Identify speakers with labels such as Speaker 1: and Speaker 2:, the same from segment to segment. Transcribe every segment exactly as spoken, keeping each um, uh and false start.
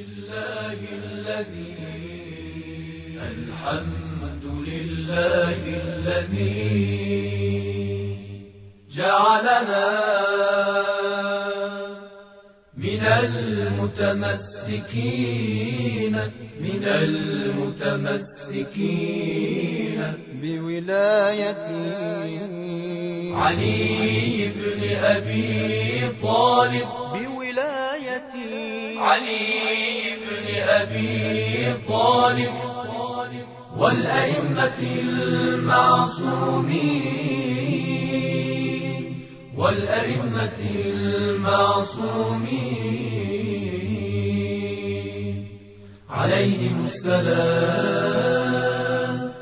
Speaker 1: لله الذي الحمد لله الذي جعلنا من المتمسكين من المتمسكين
Speaker 2: بولاية
Speaker 1: علي بن أبي طالب
Speaker 2: بولاية
Speaker 1: علي بن أبي طالب والأئمة المعصومين والأئمة المعصومين عليهم السلام.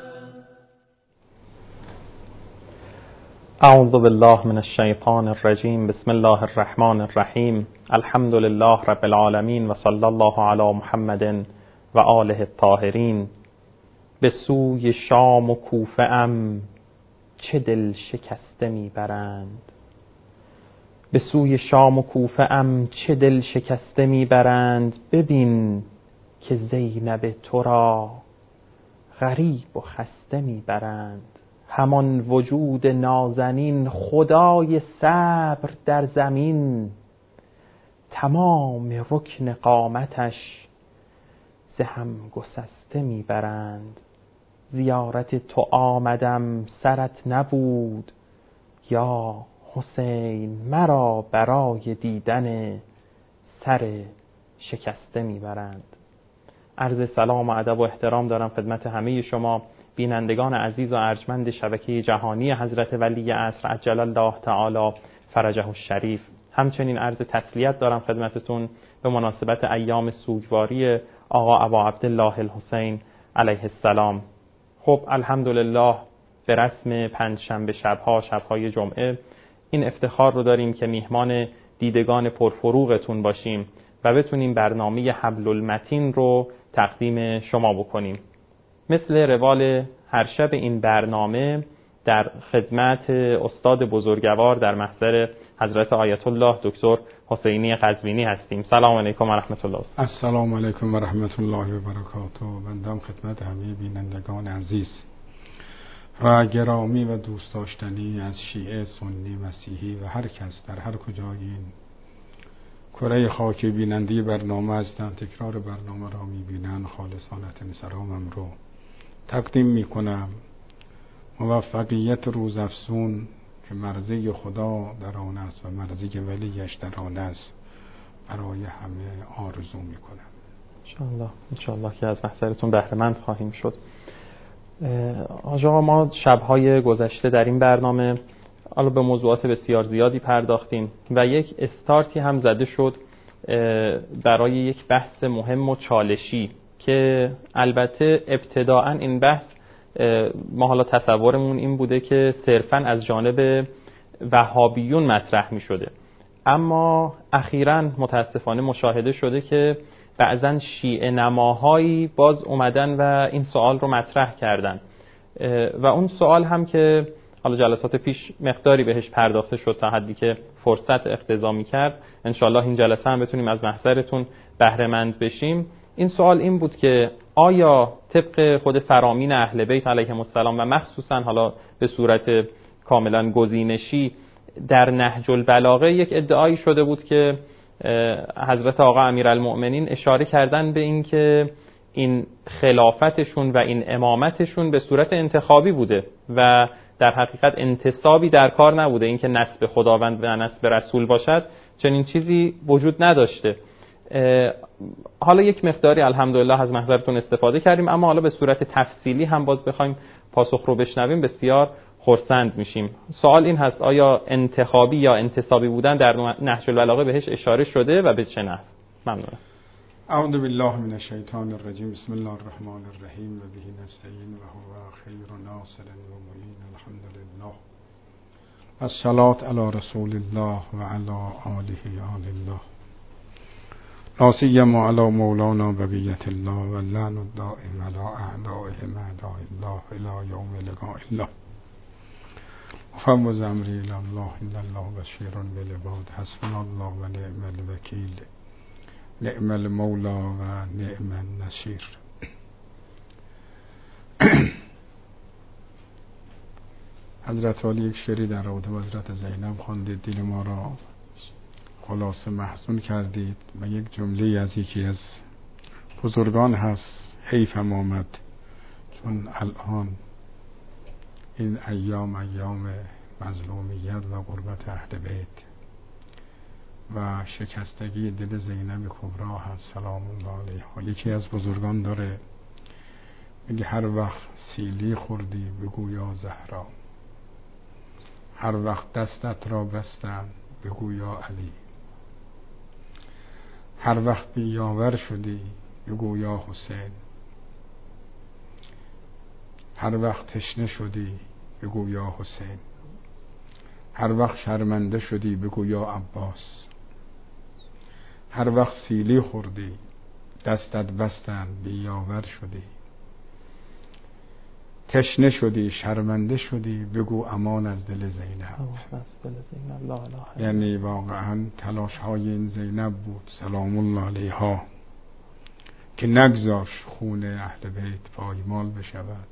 Speaker 3: اعوذ بالله من الشیطان الرجیم. بسم الله الرحمن الرحیم. الحمد لله رب العالمین و صلی الله علی محمد و آله الطاهرین. به سوی شام و کوفه ام چه دل شکسته میبرند. به سوی شام و کوفه ام چه دل شکسته میبرند. ببین که زینب تو را غریب و خسته میبرند. همان وجود نازنین خدای صبر در زمین. تمام رکن قامتش ز هم گسسته میبرند. زیارت تو آمدم سرت نبود یا حسین. مرا برای دیدن سر شکسته میبرند. عرض سلام و ادب و احترام دارم خدمت همه شما بینندگان عزیز و ارجمند شبکه جهانی حضرت ولی عصر عجل الله تعالی فرجه الشریف. همچنین عرض تسلیت دارم خدمتتون به مناسبت ایام سوگواری آقا ابا عبدالله الحسین علیه السلام. خب الحمدلله به رسم پنجشنبه شبها شبهای جمعه این افتخار رو داریم که میهمان دیدگان پرفروغتون باشیم و بتونیم برنامه حبل المتین رو تقدیم شما بکنیم. مثل روال هر شب این برنامه در خدمت استاد بزرگوار در محضر حضرت آیت الله دکتر حسینی قزوینی هستیم. سلام علیکم و رحمت الله.
Speaker 4: السلام علیکم و رحمت الله و برکاته. بندم خدمت همه بینندگان عزیز و گرامی و دوست داشتنی از شیعه، سنی، مسیحی و هر کس در هر کجای این کره خاک بیننده برنامه هستند تکرار برنامه را میبینند. خالصانه سلامم رو تقدیم میکنم. موفقیت روزافزون که مرضی خدا در آن است و مرضی ولیش در آن است برای همه آرزو میکنم.
Speaker 3: انشاءالله انشاءالله که از محضرتون بهره مند خواهیم شد. حاج آقا ما شبهای گذشته در این برنامه حالا به موضوعات بسیار زیادی پرداختیم و یک استارتی هم زده شد برای یک بحث مهم و چالشی که البته ابتداعا این بحث ما حالا تصورمون این بوده که صرفاً از جانب وهابیون مطرح می شده، اما اخیراً متاسفانه مشاهده شده که بعضاً شیعه نماهایی باز اومدن و این سوال رو مطرح کردن و اون سوال هم که حالا جلسات پیش مقداری بهش پرداخته شد تا حدی که فرصت اقتضا می‌کرد، انشالله این جلسه هم بتونیم از محضرتون بهره مند بشیم. این سوال این بود که آیا طبق خود فرامین اهل بیت علیهم السلام و مخصوصا حالا به صورت کاملا گزینشی در نهج البلاغه یک ادعایی شده بود که حضرت آقا امیرالمؤمنین اشاره کردن به این که این خلافتشون و این امامتشون به صورت انتخابی بوده و در حقیقت انتصابی در کار نبوده، این که نسب خداوند و نسب رسول باشد چنین چیزی وجود نداشته. حالا یک مقداری الحمدلله از محضرتون استفاده کردیم، اما حالا به صورت تفصیلی هم باز بخوایم پاسخ رو بشنویم بسیار خرسند میشیم. سوال این هست آیا انتخابی یا انتصابی بودن در نهج البلاغه بهش اشاره شده و به چه نحو؟ ممنونم.
Speaker 4: اعوذ بالله من الشیطان الرجیم. بسم الله الرحمن الرحیم و به نستعین و هو خیر ناصر و معین. الحمد لله. الصلاة علی رسول الله و علی آله آل الله. لا سیما علی مولانا بقیت الله و اللعن الدائم علی اعدائهم اعداء الله الی یوم لقاء الله. فوض امری الی الله ان الله بشیر بالعباد. حسبنا الله و نعم الوکیل. نعم المولا و نعم النصیر. حضرت عالی یک شعری در رابطه با حضرت زینب خواندید، دل ما را خلاصه محزون کردید و یک جمله از یکی از بزرگان هست، حیفم آمد چون الان این ایام ایام مظلومیت و غربت اهل بیت و شکستگی دل زینب کبرا هست سلام الله علیها. یکی از بزرگان داره میگه هر وقت سیلی خوردی بگو یا زهرا، هر وقت دستت را بستم بگو یا علی، هر وقت بیاور شدی بگو یا حسین، هر وقت تشنه شدی بگو یا حسین، هر وقت شرمنده شدی بگو یا عباس، هر وقت سیلی خوردی دستت بستن بیاور شدی، تشنه شدی شرمنده شدی بگو امان از دل زینب. یعنی واقعا تلاش های این زینب بود سلام الله علیها که نگذاش خون اهل بیت پایمال بشود.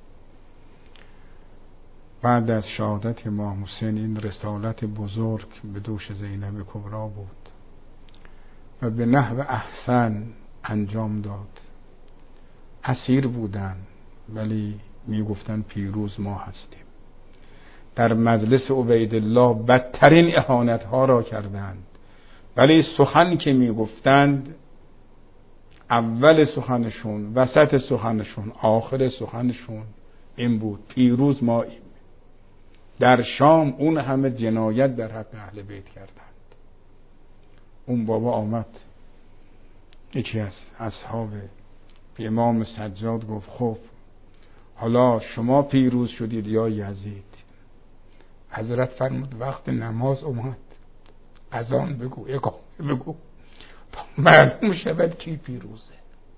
Speaker 4: بعد از شهادت امام حسین این رسالت بزرگ به دوش زینب کبرا بود و به نحو احسن انجام داد. اسیر بودن ولی می گفتن پیروز ما هستیم. در مجلس عبیدالله بدترین اهانت ها را کردند ولی سخن که می گفتند اول سخنشون، وسط سخنشون، آخر سخنشون این بود پیروز ما ایم. در شام اون همه جنایت در حق اهل بیت کردند. اون بابا آمد یکی از اصحاب به امام سجاد گفت خب حالا شما پیروز شدید یا یزید؟ حضرت فرمود وقت نماز اومد اذان بگو، اقامه بگو تا معلوم شود کی پیروزه.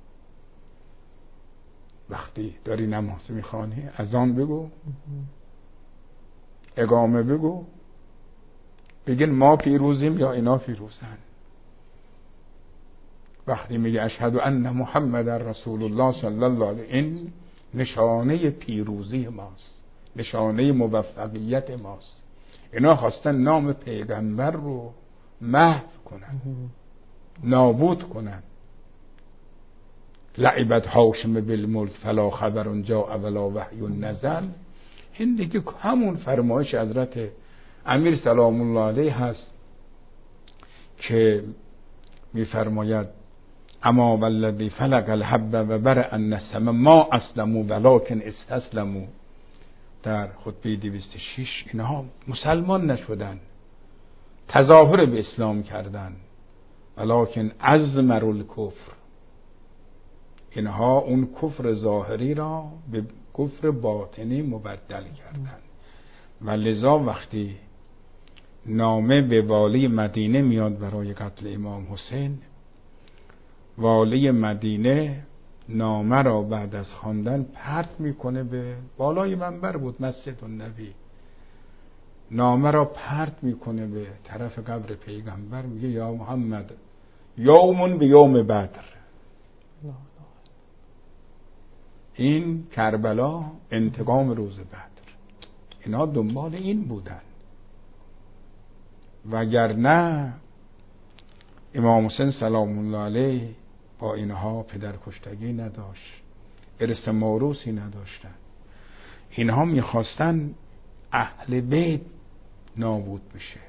Speaker 4: وقتی داری نماز میخوانی اذان بگو، اقامه بگو، بگین ما پیروزیم یا اینا پیروزن. وقتی میگه اشهد ان محمد رسول الله صلی الله علیه، این نشانه پیروزی ماست، نشانه موفقیت ماست. اینا خواستن نام پیغمبر رو محو کنن، نابود کنن. لعبت هاشم بالملک فلا خبر جاء ولا وحی نزل. این دیگه همون فرمایش حضرت امیر سلام الله علیه هست که میفرماید اما والذی فلق الحب و برأ النسم ما اسلموا ولکن استسلموا. در خطبه دویست و شش اینها مسلمان نشدن، تظاهر به اسلام کردن، ولکن ازمروا الکفر، اینها اون کفر ظاهری را به کفر باطنی مبدل کردن. و لذا وقتی نامه به والی مدینه میاد برای قتل امام حسین، والی مدینه نامه را بعد از خواندن پرت میکنه به بالای منبر بود مسجد النبی، نامه را پرت میکنه به طرف قبر پیغمبر، میگه یا محمد یومون به یوم بدر. این کربلا انتقام روز بدر. اینا دنبال این بودن، وگرنه امام حسین سلام الله علیه با اینها پدر کشتگی نداشت، ارث موروثی نداشتن. اینها میخواستن اهل بیت نابود بشه.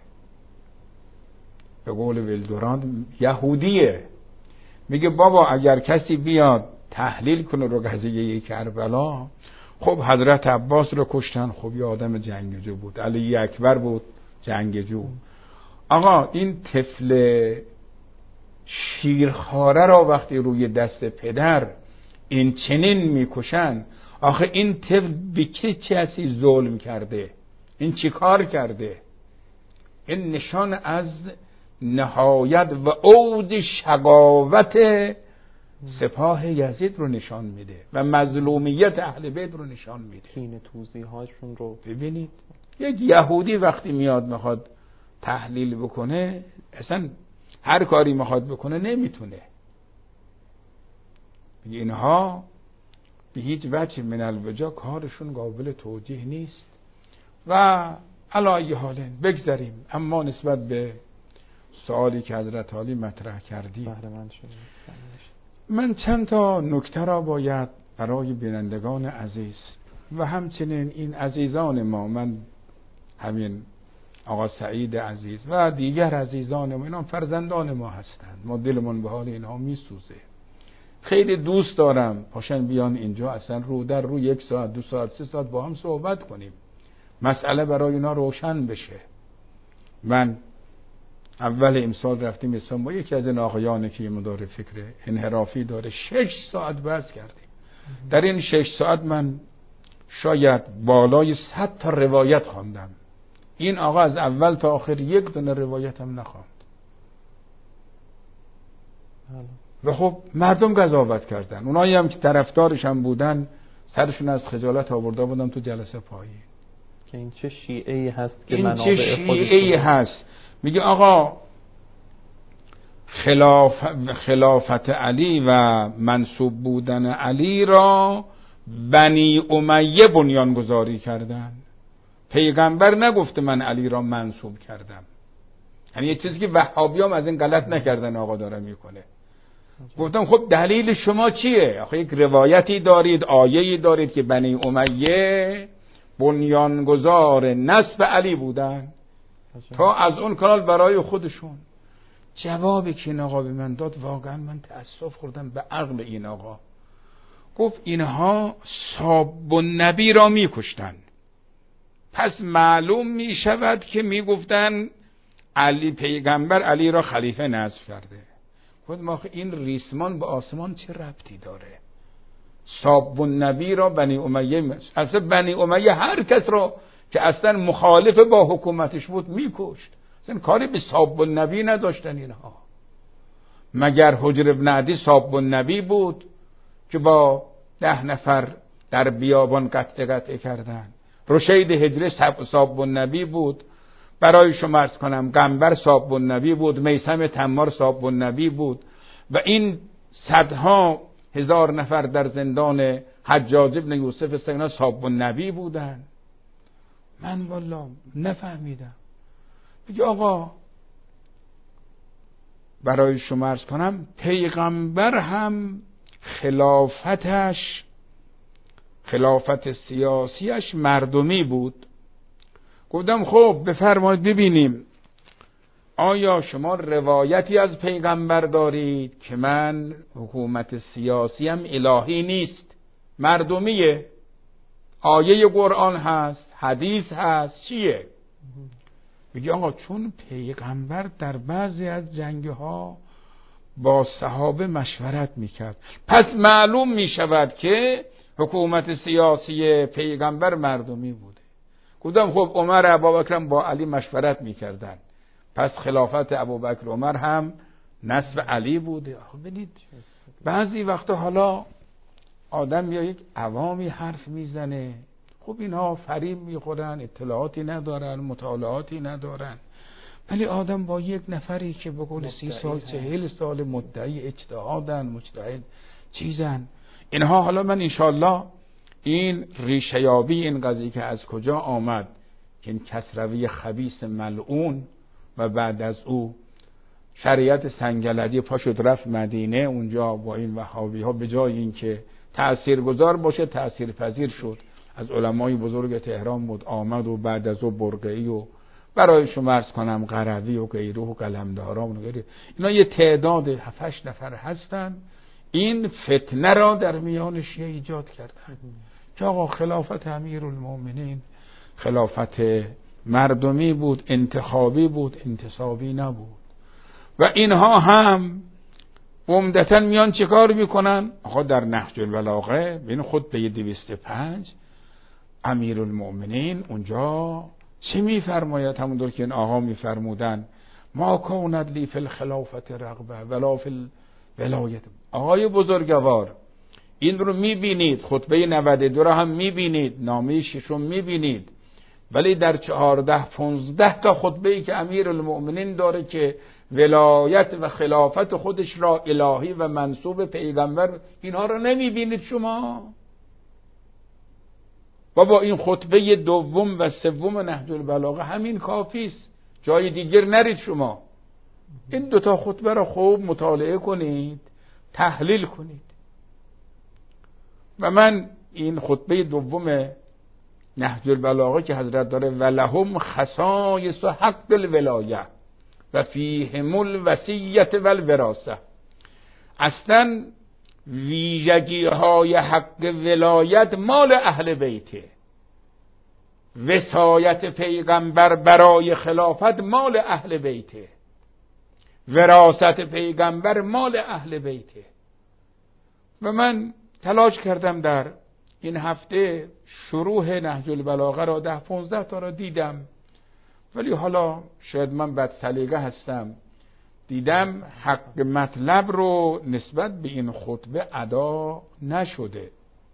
Speaker 4: به قول ولدوران یهودیه، میگه بابا اگر کسی بیاد تحلیل کنه رو قضیه کربلا، خب حضرت عباس رو کشتن، خب یه آدم جنگجو بود، علی اکبر بود جنگجو. آقا این طفل شیرخواره را وقتی روی دست پدر این چنین میکشن، آخه این طفل به چه کسی ظلم کرده؟ این چی کار کرده؟ این نشان از نهایت و عود شقاوت سپاه یزید رو نشان میده و مظلومیت اهل بیت رو نشان میده.
Speaker 3: کینه توزی هاشون رو
Speaker 4: ببینید. یک یهودی وقتی میاد میخواد تحلیل بکنه، اصلا هر کاری میخواد بکنه نمیتونه. اینها به هیچ وجه من الوجا کارشون قابل توجیه نیست و علی ای حال بگذاریم. اما نسبت به سوالی که حضرت عالی مطرح کردی من چند تا نکته را باید برای بینندگان عزیز و همچنین این عزیزان ما، من همین آقا سعید عزیز و دیگر عزیزان ما، اینا فرزندان ما هستند، ما دلمون به حال اینها میسوزه، خیلی دوست دارم پاشن بیان اینجا اصلا رو در رو یک ساعت دو ساعت سه ساعت با هم صحبت کنیم، مسئله برای اینا روشن بشه. من اول امسال رفتیم اسلام با یکی از این آقایانی که مدار فکر انحرافی داره، شش ساعت بحث کردیم. در این شش ساعت من شاید بالای صد تا روایت خواندم. این آقا از اول تا آخر یک دونه روایت هم نخواند و خب مردم قضاوت کردن. اونایی هم که طرفدارش هم بودن سرشون از خجالت آورده بودن تو جلسه پایین
Speaker 3: که این چه شیعه‌ای هست که
Speaker 4: این
Speaker 3: منابع
Speaker 4: چه شیعه‌ای هست. میگه آقا خلاف خلافت علی و منصوب بودن علی را بنی امیه بنیانگذاری کردن. پیغمبر نگفته من علی را منصوب کردم. یعنی یه چیزی که وهابیام از این غلط نکردن آقا داره میکنه. گفتم خب دلیل شما چیه؟ آخه یک روایتی دارید، آیه‌ای دارید که بنی امیه بنیانگذار نسب علی بودن تا از اون کانال برای خودشون. جوابی که این آقا به من داد واقعا من تأسف خوردم به عقل این آقا. گفت اینها صحاب النبی را میکشتن، پس معلوم می شود که می گفتن علی پیغمبر علی را خلیفه نصب کرده. خود ما این ریسمان به آسمان چه ربطی داره؟ صحاب النبی را بنی امیه، اصلا بنی امیه هر کس را که اصلا مخالف با حکومتش بود میکشت، اصلا کاری به صحاب النبی نداشتن اینها. مگر حجر ابن عدی صحاب النبی بود که با ده نفر در بیابان قطع قطع کردن؟ رشید هجری صحاب النبی بود، برای شما عرض کنم قنبر صحاب النبی بود، میثم تمار صحاب النبی بود و این صدها هزار نفر در زندان حجاج ابن یوسف سینا صحاب النبی بودن. من والله نفهمیدم. بگی آقا برای شما عرض کنم پیغمبر هم خلافتش خلافت سیاسیش مردمی بود. گفتم خب بفرمایید ببینیم آیا شما روایتی از پیغمبر دارید که من حکومت سیاسیم الهی نیست مردمیه؟ آیه قرآن هست، حدیث هست، چیه؟ میگه آقا چون پیغمبر در بعضی از جنگها با صحابه مشورت میکرد پس معلوم میشود که حکومت سیاسی پیغمبر مردمی بوده. گفتم خب عمر ابوبکر با علی مشورت میکردن پس خلافت ابوبکر عمر هم نسب علی بوده. آخه ببینید بعضی وقتا حالا آدم یا یک عوامی حرف میزنه، خب اینها فریب میخورن، اطلاعاتی ندارن، مطالعاتی ندارن، ولی آدم با یک نفری که به قول سی سال چهل سال مدعی اجتهادن مجتهد چیزن اینها. حالا من انشالله این ریشه یابی این قضیه که از کجا آمد که این کسروی خبیث ملعون و بعد از او شریعت سنگلدی پا شد رفت مدینه، اونجا با این وهابی ها به جای این که تأثیرگذار باشه تأثیرپذیر شد، از علمای بزرگ تهران بود آمد و بعد از او برقعی و برای شما عرض کنم قروی و غیره و قلمداران و غیره، اینا یه تعداد هفت هشت نفر هستن این فتنه را در میان شیعه ایجاد کردن که آقا خلافت امیرالمومنین خلافت مردمی بود، انتخابی بود، انتصابی نبود. و اینها هم عمدتاً میان چه کار میکنن؟ آقا در نهج البلاغه بین خود به دویست و پنج امیرالمومنین اونجا چه میفرماید؟ همونطور که این آقا میفرمودن ما کانت لی فی الخلافت رغبه ولا فی الولایت. آقای بزرگوار این رو میبینید، خطبه نود و دو رو هم میبینید، نامه ششم میبینید، ولی در چهارده پونزده تا خطبه ای که امیرالمومنین داره که ولایت و خلافت خودش را الهی و منسوب پیغمبر، اینها رو نمیبینید شما؟ بابا این خطبه دوم و سوم نهج البلاغه همین کافی است، جای دیگر نرید شما. این دوتا خطبه را خوب مطالعه کنید، تحلیل کنید. و من این خطبه دوم نهج البلاغه که حضرت داره ولهم خصایص حق الولایه و فیهم الوصیة و الوراثه، اصلا ویژگی های حق ولایت مال اهل بیته، وصایت پیغمبر برای خلافت مال اهل بیته، وراثت پیغمبر مال اهل بیته. و من تلاش کردم در این هفته شروح نهج البلاغه را ده پونزده تا را دیدم، ولی حالا شاید من بد سلیقه هستم، دیدم حق مطلب رو نسبت به این خطبه ادا نشده.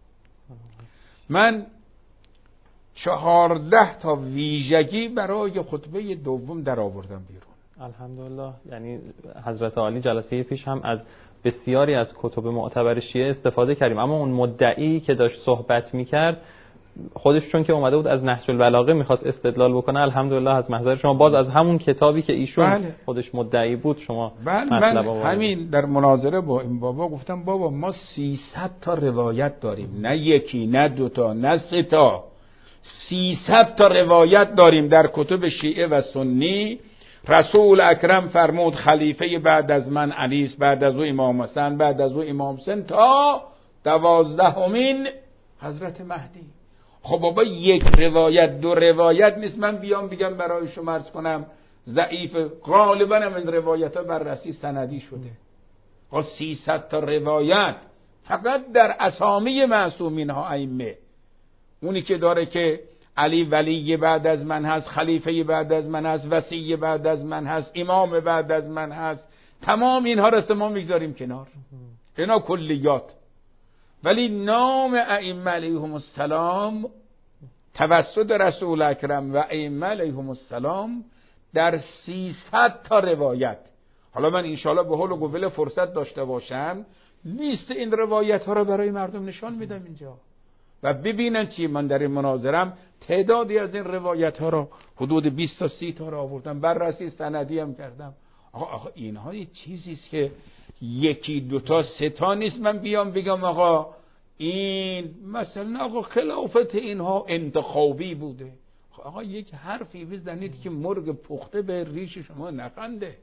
Speaker 4: من چهارده تا ویژگی برای خطبه دوم در آوردم بیرون.
Speaker 3: الحمدلله. یعنی حضرت عالی جلسه پیش هم از بسیاری از کتب معتبر شیعه استفاده کردیم، اما اون مدعی که داشت صحبت میکرد خودش چون که اومده بود از نهج البلاغه میخواست استدلال بکنه، الحمدلله از محضر شما باز از همون کتابی که ایشون بله. خودش مدعی بود شما
Speaker 4: بله. من همین در مناظره با این بابا گفتم بابا ما سیصد تا روایت داریم، نه یکی نه دوتا نه سه تا، سیصد تا روایت داریم در کتب شیعه و سنی. رسول اکرم فرمود خلیفه بعد از من علی است، بعد از او امام حسن، بعد از او امام حسین، تا دوازدهمین حضرت مهدی. خب بابا یک روایت دو روایت نیست من بیام بگم برای شما عرض کنم ضعیف. غالبا هم این روایت ها بررسی سندی شده. خب سیصد تا روایت فقط در اسامی معصومین ها ائمه، اونی که داره که علی ولی بعد از من هست، خلیفه بعد از من هست، وصی بعد از من هست، امام بعد از من هست، تمام اینها را ما میگذاریم کنار، اینا کلیات. ولی نام ائمه علیهم السلام توسط رسول اکرم و ائمه علیهم السلام در سیصد تا روایت. حالا من انشاءالله به حول و قوه فرصت داشته باشم لیست این روایت ها را برای مردم نشان میدم اینجا و ببینن چی. من در این مناظرم تعدادی از این روایت ها را حدود بیست تا سی تا را آوردم، بررسی سندی هم کردم. آقا آقا اینها یه چیزی است که یکی دو تا سه تا نیست من بیام بگم آقا این مثلا آقا خلافت اینها انتخابی بوده. آقا یک حرفی بزنید که مرغ پخته به ریش شما نخنده.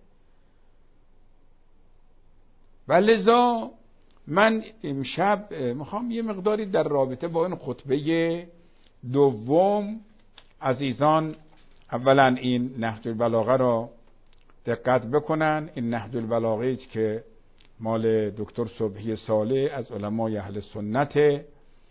Speaker 4: ولذا من امشب میخوام یه مقداری در رابطه با این خطبه دوم عزیزان اولا این نهج البلاغه را دقت بکنن. این نهج البلاغه که مال دکتر صبحی صالح از علمای اهل سنت،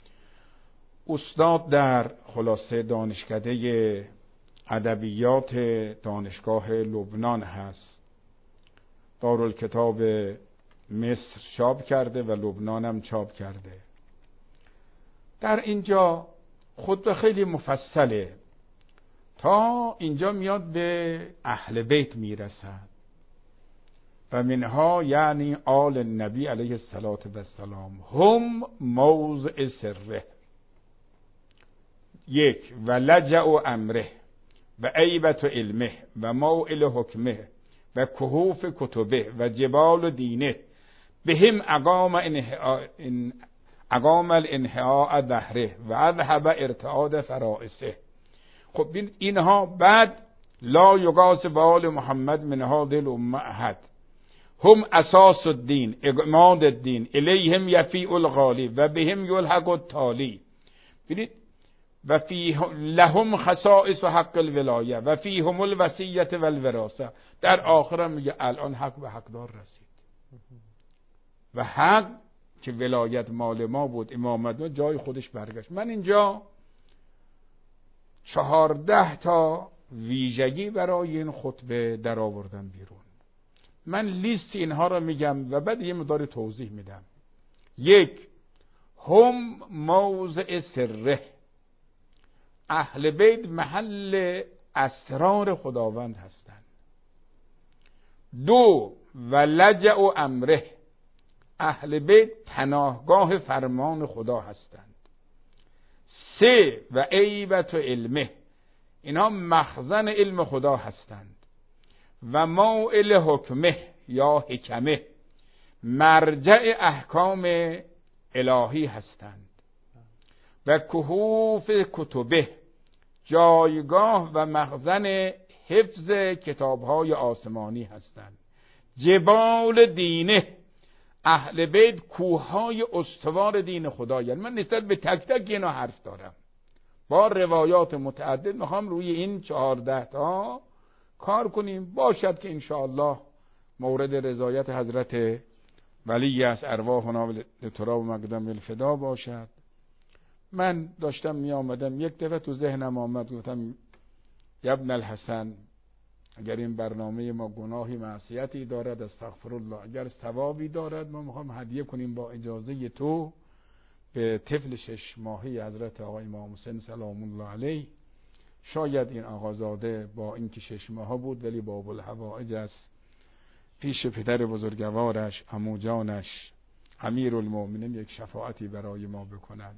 Speaker 4: استاد در خلاصه دانشکده ادبیات دانشگاه لبنان هست، دارالکتاب مصر چاپ کرده و لبنان هم چاپ کرده. در اینجا خطبه خیلی مفصله، تا اینجا میاد به اهل بیت میرسد و منها یعنی آل النبی علیه السلام هم موضع سره، یک و لجع امره و عیبت علمه و موئل حکمه و کهوف کتبه و جبال دینه بهم اقام انحاء اقام الانحاء دهره و اذهب ارتعاد فرائسه. خب اینها بعد لا یقاس بال محمد من هذه الامه احد هم اساس الدین اقماد الدین الیهم یفیع الغالی و بهم یلحق التالی. ببینید و فی لهم خصائص حق الولایه و فیهم الوصیه و الوراثه. در آخر میگه الان حق به حقدار رسید و حق که ولایت مال ما بود امامت جای خودش برگشت. من اینجا چهارده تا ویژگی برای این خطبه در آوردم بیرون. من لیست اینها را میگم و بعد یه مقدار توضیح میدم. یک، هم موضع سره، اهل بیت محل اسرار خداوند هستند. دو و لجأ و امره، اهل بیت پناهگاه فرمان خدا هستند. سه و عیبت و علمه، اینا مخزن علم خدا هستند. و موئل حکمه یا حکمه، مرجع احکام الهی هستند. و کهوف کتبه، جایگاه و مخزن حفظ کتابهای آسمانی هستند. جبال دینه، اهل بیت کوههای استوار دین خدا. یعنی من نسبت به تک تک اینا حرف دارم، با روایات متعدد میخوام روی این چهارده تا کار کنیم. باشد که انشاءالله مورد رضایت حضرت ولی از ارواحنا لتراب مقدم الفدا باشد. من داشتم می آمدم یک دفعه تو ذهنم آمد، گفتم ابن الحسن، اگر این برنامه ما گناهی معصیتی دارد استغفر الله، اگر ثوابی دارد ما میخوام هدیه کنیم با اجازه تو به طفل شش ماهی حضرت آقای امام حسین سلام الله علیه. شاید این آقازاده با اینکه شش ماه بود ولی باب الحوائج است، پیش پدر بزرگوارش عمو جانش امیرالمومنین یک شفاعتی برای ما بکنند.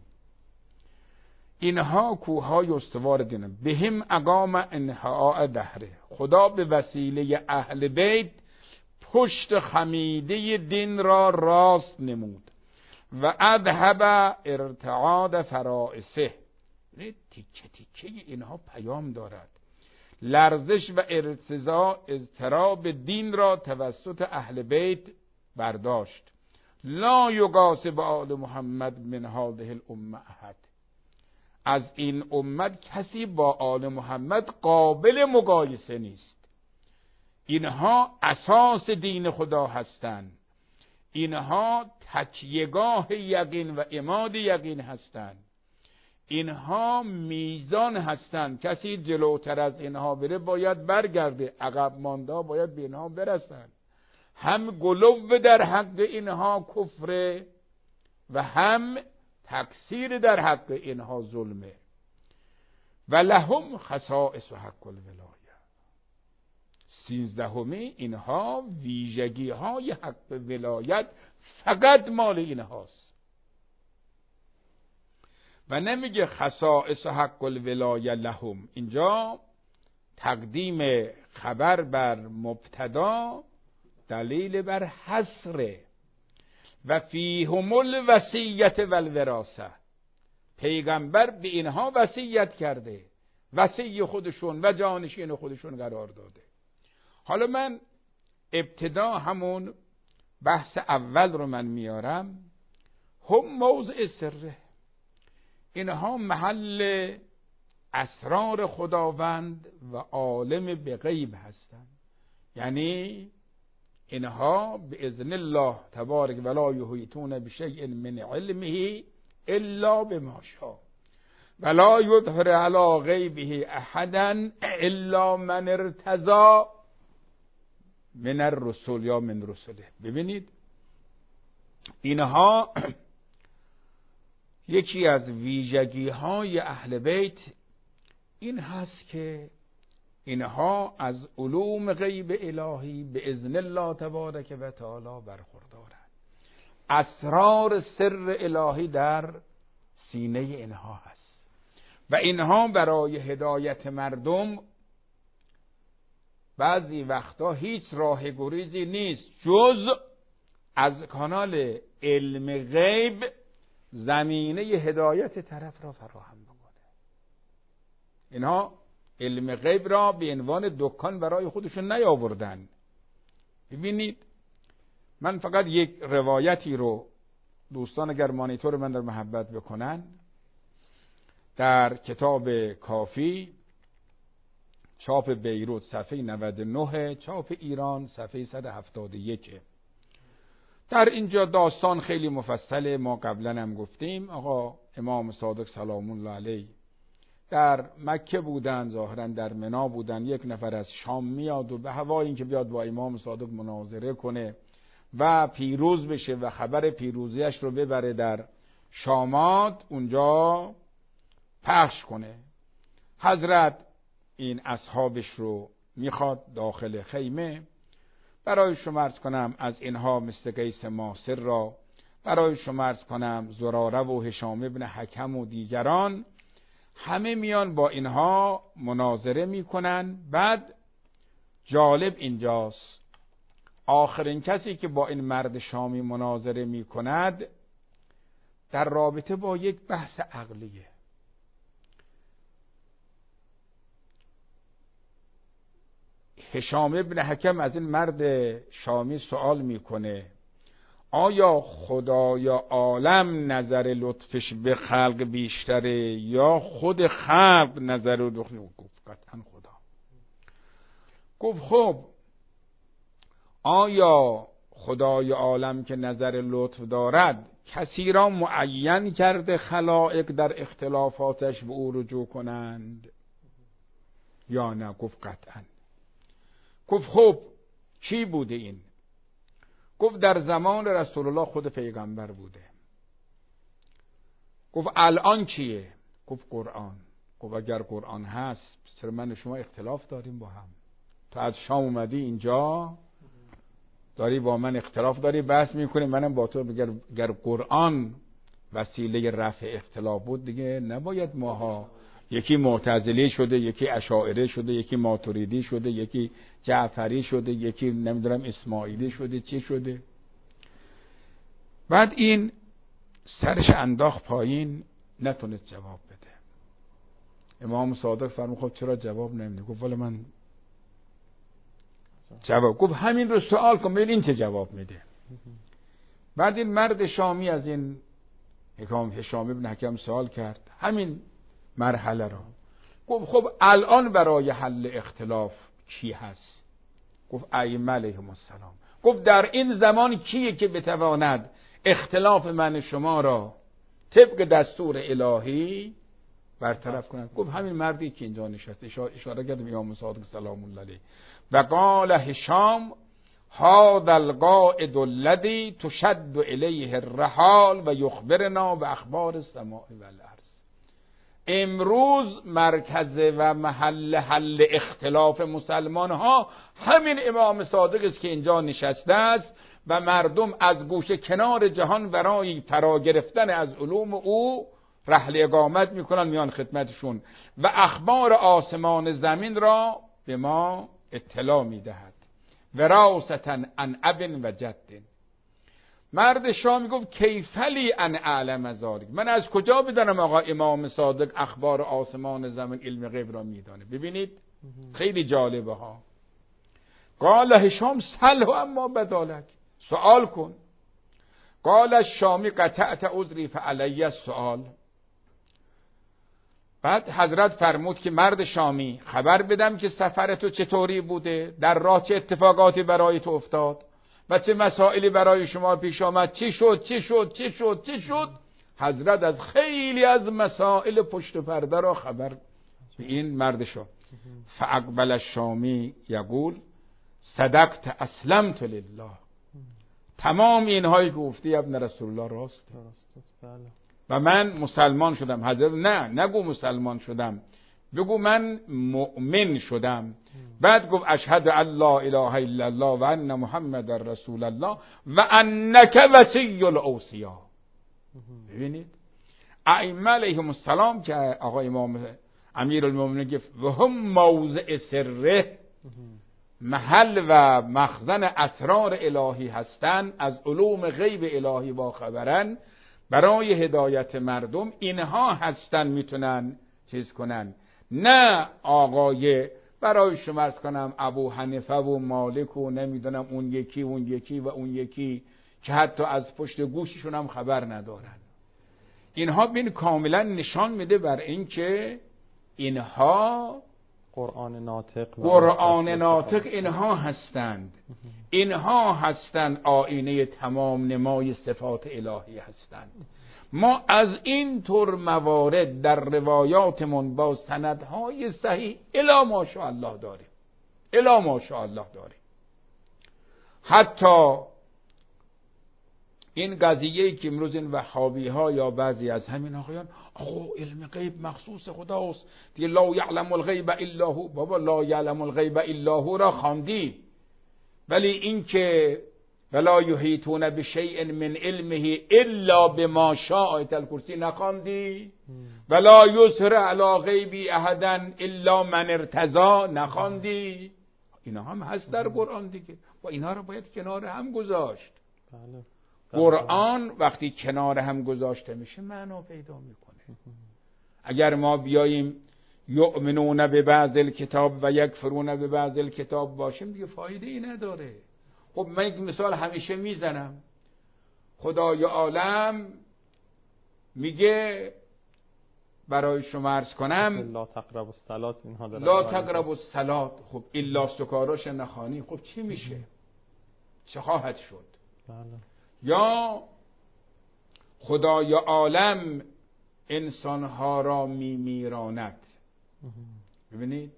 Speaker 4: اینها کوههای استوار دینه. بهم اقام انحاء دهره، خدا به وسیله اهل بیت پشت خمیده دین را راست نمود. و اذهب ارتعاد فرائسه، تیکه تیکه اینها پیام دارد. لرزش و ارتزاع اضطراب دین را توسط اهل بیت برداشت. لا یقاس به آل محمد من هذه الامه احد، از این امت کسی با آل محمد قابل مقایسه نیست. اینها اساس دین خدا هستند، اینها تکیهگاه یقین و عماد یقین هستند، اینها میزان هستند. کسی جلوتر از اینها بره باید برگرده، عقب مانده باید به اینها برسند. هم غلو در حق اینها کفر و هم تکثیر در حق اینها ظلمه. و لهم خصائص حق الولایه، سیزدهمی اینها ویژگی های حق ولایت فقط مال اینهاست. و نمیگه خصائص حق الولایه لهم، اینجا تقدیم خبر بر مبتدا دلیل بر حصره. و فیهم الوصیت و الوراثه، پیغمبر به اینها وصیت کرده، وصی خودشون و جانشین خودشون قرار داده. حالا من ابتدا همون بحث اول رو من میارم. هم موضع سره، اینها محل اسرار خداوند و عالم به غیب هستند. یعنی اینها به اذن الله تبارک ولا یحیطون بشیء من علمه الا بما شاء ولا یظهر علی غیبه احدا الا من ارتضی من الرسل یا من رسله. ببینید اینها یکی از ویژگی های اهل بیت این هست که اینها از علوم غیب الهی به اذن الله تبارک و تعالی برخوردارند. اسرار سر الهی در سینه اینها هست و اینها برای هدایت مردم بعضی وقتا هیچ راه گریزی نیست جز از کانال علم غیب زمینه هدایت طرف را فراهم بکنه. اینها علم غیب را به عنوان دکان برای خودشون نیاوردن. ببینید من فقط یک روایتی رو دوستان اگر مانیتور من در محبت بکنن، در کتاب کافی چاپ بیروت صفحه نود و نه، چاپ ایران صفحه صد و هفتاد و یک، در اینجا داستان خیلی مفصله. ما قبلا هم گفتیم آقا امام صادق سلام الله علیه در مکه بودن، ظاهرا در منا بودن، یک نفر از شام میاد و به هوای این که بیاد با امام صادق مناظره کنه و پیروز بشه و خبر پیروزیش رو ببره در شامات اونجا پخش کنه. حضرت این اصحابش رو میخواد داخل خیمه برای شما عرض کنم از اینها مثل قیس ماسر را، برای شما عرض کنم زراره و هشام ابن حکم و دیگران، همه میان با اینها مناظره میکنن. بعد جالب اینجاست آخرین کسی که با این مرد شامی مناظره میکند در رابطه با یک بحث عقلیه. هشام ابن حکم از این مرد شامی سوال میکنه آیا خدای عالم نظر لطفش به خلق بیشتره یا خود خلق نظر لطفش؟ گفت قطعا خدا. گفت خب آیا خدای عالم که نظر لطف دارد کسی را معین کرده خلائق در اختلافاتش به او رجوع کنند یا نه؟ گفت قطعا. گفت خب چی بوده این؟ گفت در زمان رسول الله خود پیغمبر بوده. گفت الان چیه؟ گفت قرآن. گفت اگر قرآن هست چرا من و شما اختلاف داریم با هم؟ تو از شام اومدی اینجا داری با من اختلاف داری بحث میکنی، منم با تو بگر اگر قرآن وسیله رفع اختلاف بود دیگه نباید ماها یکی معتزلی شده، یکی اشاعره شده، یکی ماتریدی شده، یکی جعفری شده، یکی نمیدونم اسماعیلی شده، چی شده. بعد این سرش انداخت پایین، نتونست جواب بده. امام صادق فرمود خب چرا جواب نمیده؟ گفت ولی من جواب. گفت همین رو سوال کن ببین این چه جواب میده. بعد این مرد شامی از این هشام ابن حکم سوال کرد همین مرحله را. گفت خب الان برای حل اختلاف کی هست؟ گفت ائمه علیهم السلام. گفت در این زمان کیه که بتواند اختلاف من شما را طبق دستور الهی برطرف کند؟ گفت همین مردی که اینجا نشسته. اشاره کرد امام صادق سلام الله علیه. و قال هشام هذا القائد الذي تشد الیه الرحال و یخبرنا باخبار السماء والارض. امروز مرکز و محل حل اختلاف مسلمان ها همین امام صادق است که اینجا نشسته است و مردم از گوشه کنار جهان برای فرا گرفتن از علوم او رحل اقامت میکنن میان خدمتشون و اخبار آسمان زمین را به ما اطلاع میدهد. وراثتا عن اب و جد. مرد شامی گفت کیفلی ان اعلم ذلک، من از کجا بدانم آقا امام صادق اخبار آسمان زمین علم غیب را میدانه؟ ببینید خیلی جالبه ها. قال هشام سل اما بدالک، سوال کن. قال الشامی قطعت عذری فعلی السؤال. بعد حضرت فرمود که مرد شامی خبر بدم که سفر تو چطوری بوده، در راه چه اتفاقاتی برای تو افتاد و چه مسائلی برای شما پیش آمد، چی شد چی شد چی شد چی شد. حضرت از خیلی از مسائل پشت پرده را خبر به این مرد شد. فاقبل الشامی یقول صدقت اسلمت لله. تمام اینهایی که گفتی ابن رسول الله راست و من مسلمان شدم. حضرت نه نگو مسلمان شدم، بگو من مؤمن شدم. بعد گفت اشهد ان لا اله الا الله و ان محمد رسول الله و انک وصی الاوصیا. ببینید ائمه علیهم السلام که آقا امام امیر المؤمنین گفت و هم موضع سره، محل و مخزن اسرار الهی هستند، از علوم غیب الهی با خبرن، برای هدایت مردم اینها هستن میتونن چیز کنن. نه آقای برای شما عرض کنم ابو حنیفه و مالک و نمیدونم اون یکی اون یکی و اون یکی که حتی از پشت گوششون هم خبر ندارن. اینها بین کاملا نشان میده بر این که اینها
Speaker 3: قرآن ناطق
Speaker 4: قرآن ناطق اینها هستند. اینها هستند آینه تمام نمای صفات الهی هستند. ما از این طور موارد در روایاتمون با سندهای صحیح الا ماشاءالله داریم، الا ماشاءالله داریم. حتی این قضیه‌ای که امروز این وهابی ها یا بعضی از همین آقایان آقا علم غیب مخصوص خداست دیگه، لا یعلم الغیب الا هو. بابا لا یعلم الغیب الا هو را خواندی ولی این که ولا یحیطون بشیء من علمه الا بما شاء آیت الکرسی نخواندی؟ ولا یظهر علی غیبی احدا الا من ارتضی نخواندی؟ اینا هم هست در قرآن دیگه و اینها رو باید کنار هم گذاشت.
Speaker 3: بله.
Speaker 4: قرآن وقتی کنار هم گذاشته میشه معنا پیدا میکنه. اگر ما بیاییم یؤمنون ببعض الکتاب و یکفرون ببعض الکتاب باشیم دیگه فایده ای نداره. خب من یک مثال همیشه میزنم. خدای عالم میگه برای شما عرض کنم
Speaker 3: لا تقربوا الصلاة اینها داره
Speaker 4: لا تقربوا الصلاة. خب الا سکاراش نخوانی خب چی میشه؟ چه خواهد شد؟
Speaker 3: بله.
Speaker 4: یا خدای عالم انسانها را میمیراند. ببینید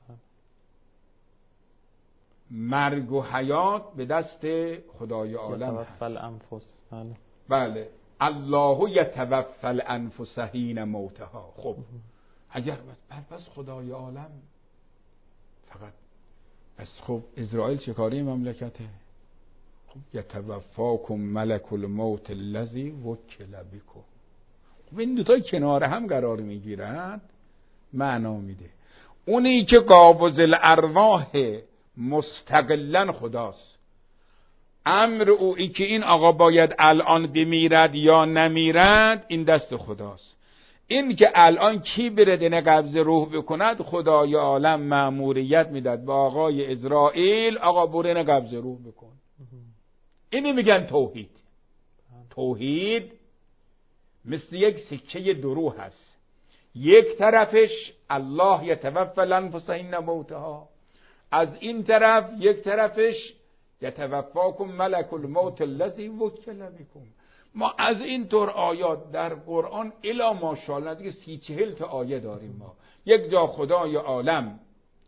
Speaker 4: مرگ و حیات به دست خدای عالم هست.
Speaker 3: الانفس. بله.
Speaker 4: بله الله یتوفی الانفس حین موتها. خب اگر پس خدای عالم فقط پس خب اسرائیل چه کاری مملکته؟ خب یتوفاکم ملک الموت الذی وکل بکم. خب این دو تا کنار هم قرار میگیرند معنا میده. اونی که قابض الارواح مستقلا خداست، امر او ای که این آقا باید الان بمیرد یا نمیرد این دست خداست. این که الان کی بره دینه قبض روح بکند خدای عالم مأموریت میداد با آقای اسرائیل آقا برو قبض روح بکن. اینی میگن توحید. توحید مثل یک سکه درو هست. یک طرفش الله یتوفی الانفس حین موتها، از این طرف یک طرفش یتوفاکم ملک الموت الذی وکل بکم. ما از این طور آیات در قرآن الا ماشاءالله دیگه سی چهل تا آیه داریم. ما یک جا خدای عالم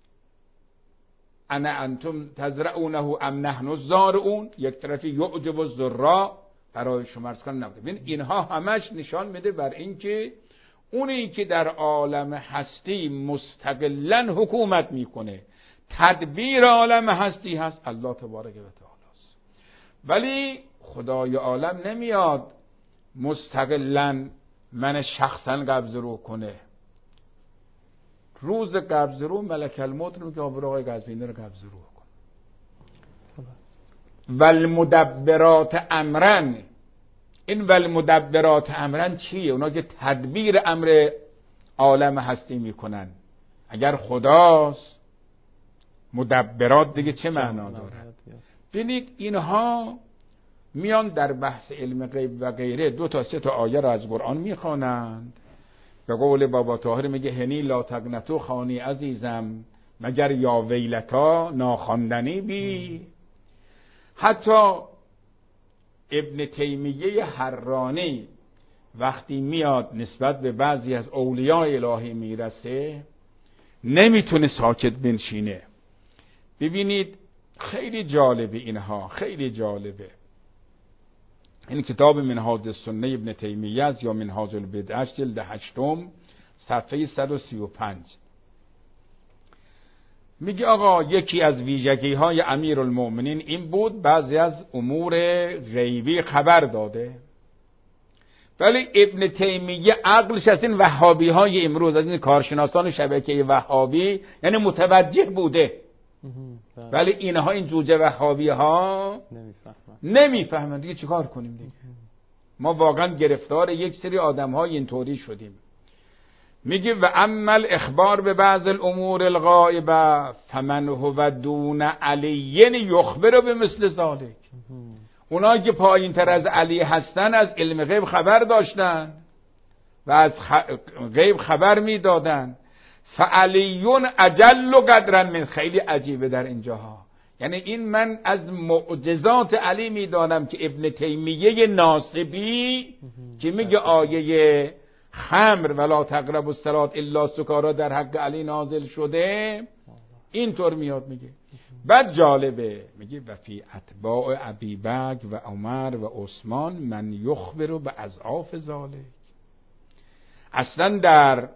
Speaker 4: انا انتم تزرعونه ام نحن الزارعون، یک طرفی یعجب الزراع برای شما ارز کنم نبوده. ببین اینها همش نشان میده بر این که اونی که در عالم هستی مستقلا حکومت میکنه، تدبیر عالم هستی هست الله تبارک و تعالی است. ولی خدای عالم نمیاد مستقلا من شخصا قبض روح کنه. روز قبض روح ملک الموت رو که آقای قزوینی رو قبض روح کنه. والمدبرات امرن. این والمدبرات امرن چیه؟ اونا که تدبیر امر عالم هستی میکنن. اگر خداست مدبرات دیگه چه معنا داره؟ ببینید اینها میان در بحث علم غیب و غیره دو تا سه تا آیه را از قرآن میخوانند. به قول بابا طاهر میگه هنی لا تقنطوا خانی عزیزم مگر یا ویلتا ناخواندنی بی. حتی ابن تیمیه حرانی وقتی میاد نسبت به بعضی از اولیاء الهی میرسه نمیتونه ساکت بنشینه. ببینید خیلی جالبه اینها، خیلی جالبه. این کتاب منهاج السنه ابن تیمیه است یا منهاج البدعه جلد هشتم صفحه صد و سی و پنج. میگه آقا یکی از ویژگی های امیرالمؤمنین این بود بعضی از امور غیبی خبر داده. ولی ابن تیمیه عقلش از این وهابی های امروز، از این کارشناسان شبکه وهابی یعنی متوجه بوده، ولی اینها این جوجه وهابی ها نمیفهمند. دیگه چیکار کنیم دیگه؟ ما واقعا گرفتار یک سری آدم های اینطوری شدیم. میگه و اما الاخبار به بعض الامور الغائبه فمن هو دون علی یخبر به مثل ذلک. اونا که پایین تر از علی هستن از علم غیب خبر داشتن و از غیب خبر میدادن. فعلیون اجل قدرا من. خیلی عجیبه در اینجاها، یعنی این من از معجزات علی میدانم که ابن تیمیه ناصبی که میگه آیه خمر ولا تقربوا الصلاة الا سکارا در حق علی نازل شده اینطور میاد میگه. بعد جالبه میگه و فی اتباع ابی بکر و عمر و عثمان من یخبر به اضعاف ذالک. اصلا در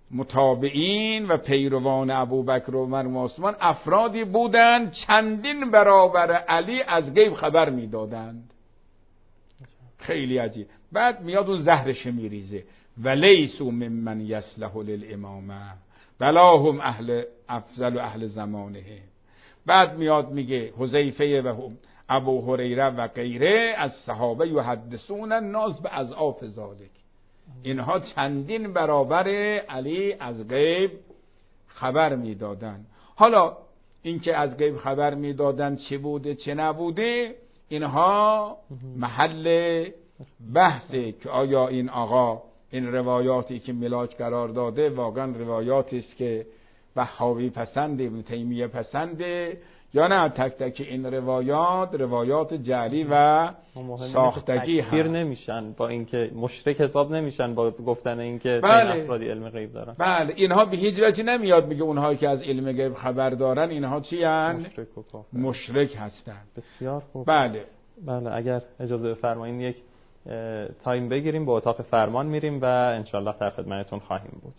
Speaker 4: متابعین و پیروان ابوبکر و عمر و عثمان افرادی بودند چندین برابر علی از غیب خبر میدادند. خیلی عجیب. بعد میاد اون زهرش میریزه ولیسوا ممن یصلح للامامه بلاهم اهل افضل اهل زمانه. بعد میاد میگه حذیفه و ابو هریره و غیره از صحابه یحدثون الناس باضعاف ذلک. اینها چندین برابر علی از غیب خبر میدادند. حالا اینکه از غیب خبر میدادند چه بوده چه نبوده اینها محل بحثه که آیا این آقا این روایاتی که ملاک قرار داده واقعا روایاتی است که وهابی پسنده، ابن تیمیه پسنده، یا نه تک تک این روایات روایات جعلی و ساختگی
Speaker 3: هم تکفیر نمیشن، با اینکه مشرک حساب نمیشن با گفتن اینکه
Speaker 4: بله.
Speaker 3: افرادی علم غیب دارن.
Speaker 4: بله اینها به هیچ وجه نمیاد میگه اونهایی که از علم غیب خبر دارن اینها چی ان؟
Speaker 3: مشرک و کافر.
Speaker 4: مشرک هستن.
Speaker 3: بسیار خوب.
Speaker 4: بله
Speaker 3: بله اگر اجازه بفرمایید یک تایم بگیریم، با اتاق فرمان میریم و انشالله در خدمتتون خواهیم بود.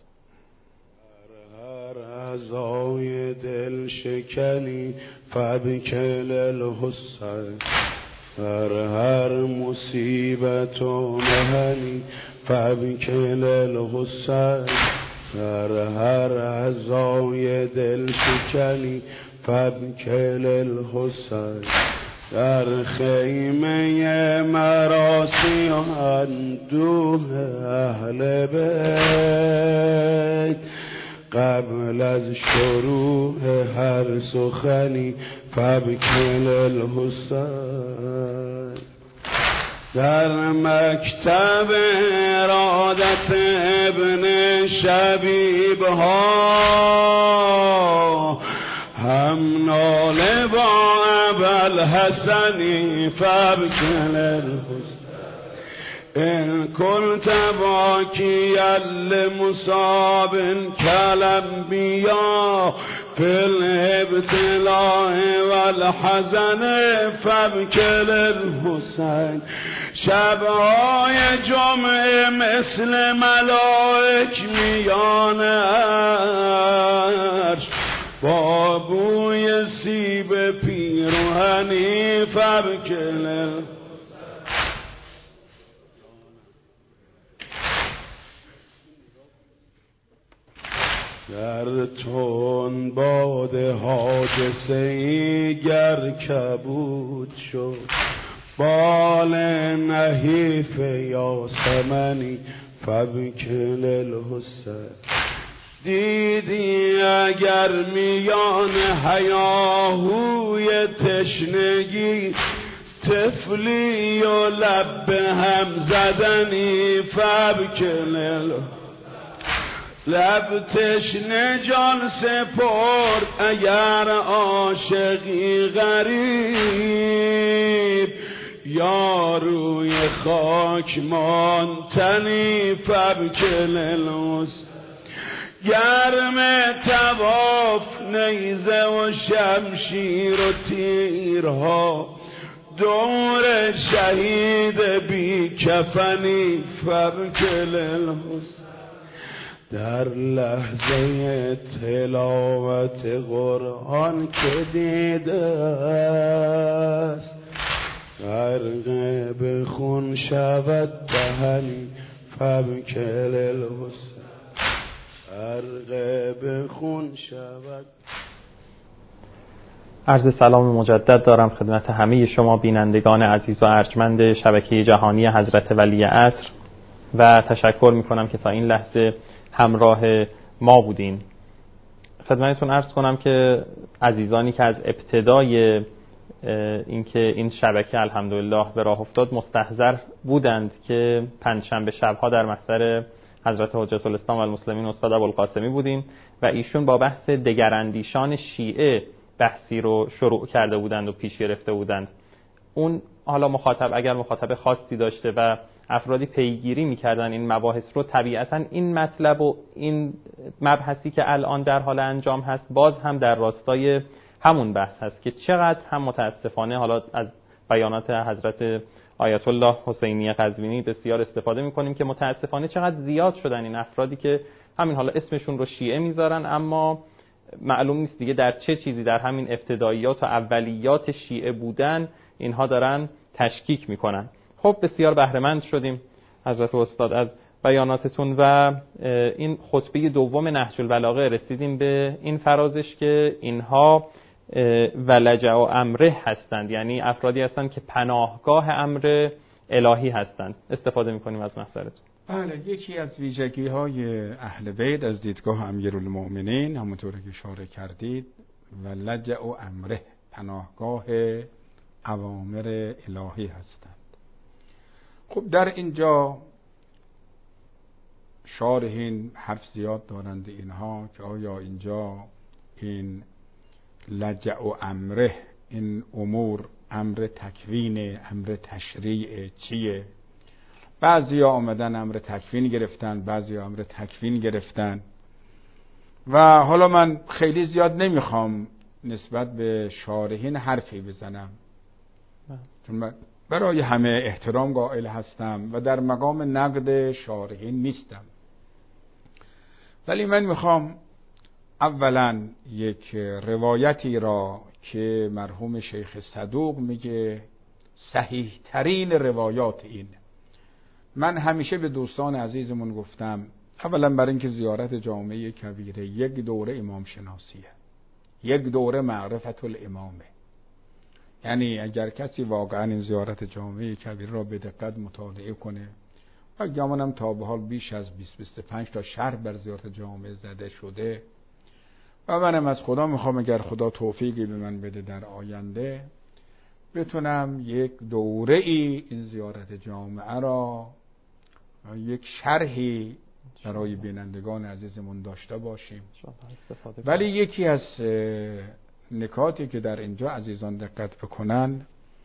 Speaker 5: هر عزای دل شکنی فبکل الحسین، در هر مصیبت و مهنی فبکل الحسین، در هر عزای دل شکنی فبکل الحسین، در خیمه مراسی و اندوه اهل بیت، قبل از شروع هر سخنی فبکل الحسین، در مکتب ارادت ابن شبیب ها هم ناله با ابوالحسن فبکل الحسین، ان كنت باكيا لمصاب كالانبياء في الابتلاء والحزن فبكل الحسين، شبهای جمعه مثل ملائک میان عرش با بوی سیب پیراهنی فبکل الحسین، در تون باد حادثه گر کبود شد، بال نحیف یاسمنی فبکل الحسین، دیدی اگر میان هیاهوی تشنگی طفلی و لب هم زدنی فبکل الحسین، لب تشنه جان سپرد اگر عاشقی غریب، یا روی خاک ماندنی فبکل الحسین، گرم طواف نیزه و شمشیر و تیرها دور شهید بی کفنی فبکل الحسین، در لحظه تلاوت قرآن که دیده است غرق به خون شود دهنی فبکل الحسین، غرق به خون شود.
Speaker 3: عرض سلام مجدد دارم خدمت همه شما بینندگان عزیز و ارجمند شبکه جهانی حضرت ولی عصر و تشکر میکنم که تا این لحظه همراه ما بودین. خدمتتون عرض کنم که عزیزانی که از ابتدای اینکه این شبکه الحمدلله به راه افتاد مستحضر بودند که پنجشنبه شبها در محضر حضرت حجت الاسلام و المسلمین استاد ابوالقاسمی بودیم و ایشون با بحث دگراندیشان شیعه بحثی رو شروع کرده بودند و پیش گرفته بودند. اون حالا مخاطب اگر مخاطب خاصی داشته و افرادی پیگیری میکردن این مباحث رو، طبیعتا این مطلب و این مبحثی که الان در حال انجام هست باز هم در راستای همون بحث هست که چقدر هم متاسفانه حالا از بیانات حضرت آیت الله حسینی قزوینی بسیار استفاده میکنیم که متاسفانه چقدر زیاد شدن این افرادی که همین حالا اسمشون رو شیعه میذارن، اما معلوم نیست دیگه در چه چیزی در همین ابتداییات و اولیات شیعه بودن اینها دارن تشکیک میکنن. خب بسیار بهره‌مند شدیم حضرت استاد از بیاناتتون و این خطبه دوم نهج البلاغه رسیدیم به این فرازش که اینها ولجع و امره هستند، یعنی افرادی هستند که پناهگاه امر الهی هستند. استفاده میکنیم از محضرتون.
Speaker 4: بله، یکی از ویژگی های اهل بیت از دیدگاه امیرالمؤمنین همونطور که اشاره کردید ولجع و امره، پناهگاه اوامر الهی هستند. خب در اینجا شارحین حرف زیاد دارند اینها که آیا اینجا این لجع و امره، این امور امر تکوین، امر تشریع چیه؟ بعضی ها آمدن امر تکوین گرفتن، بعضی ها امر تکوین گرفتن و حالا من خیلی زیاد نمیخوام نسبت به شارحین حرفی بزنم چون من برای همه احترام قائل هستم و در مقام نقد شارحین نیستم، ولی من میخوام اولا یک روایتی را که مرحوم شیخ صدوق میگه صحیح ترین روایات این، من همیشه به دوستان عزیزمون گفتم اولا برای اینکه زیارت جامعه کبیره یک دوره امام شناسیه، یک دوره معرفت الامامه، یعنی اگر کسی واقعا این زیارت جامعه کبیره را به دقت مطالعه کنه و گمانم تا به حال بیش از بیست بیست و پنج تا شرح بر زیارت جامعه زده شده و منم از خدا میخوام اگر خدا توفیقی به من بده در آینده بتونم یک دوره ای این زیارت جامعه را یک شرحی برای بینندگان عزیزمون داشته باشیم. ولی یکی از نکاتی که در اینجا عزیزان دقت بکنن،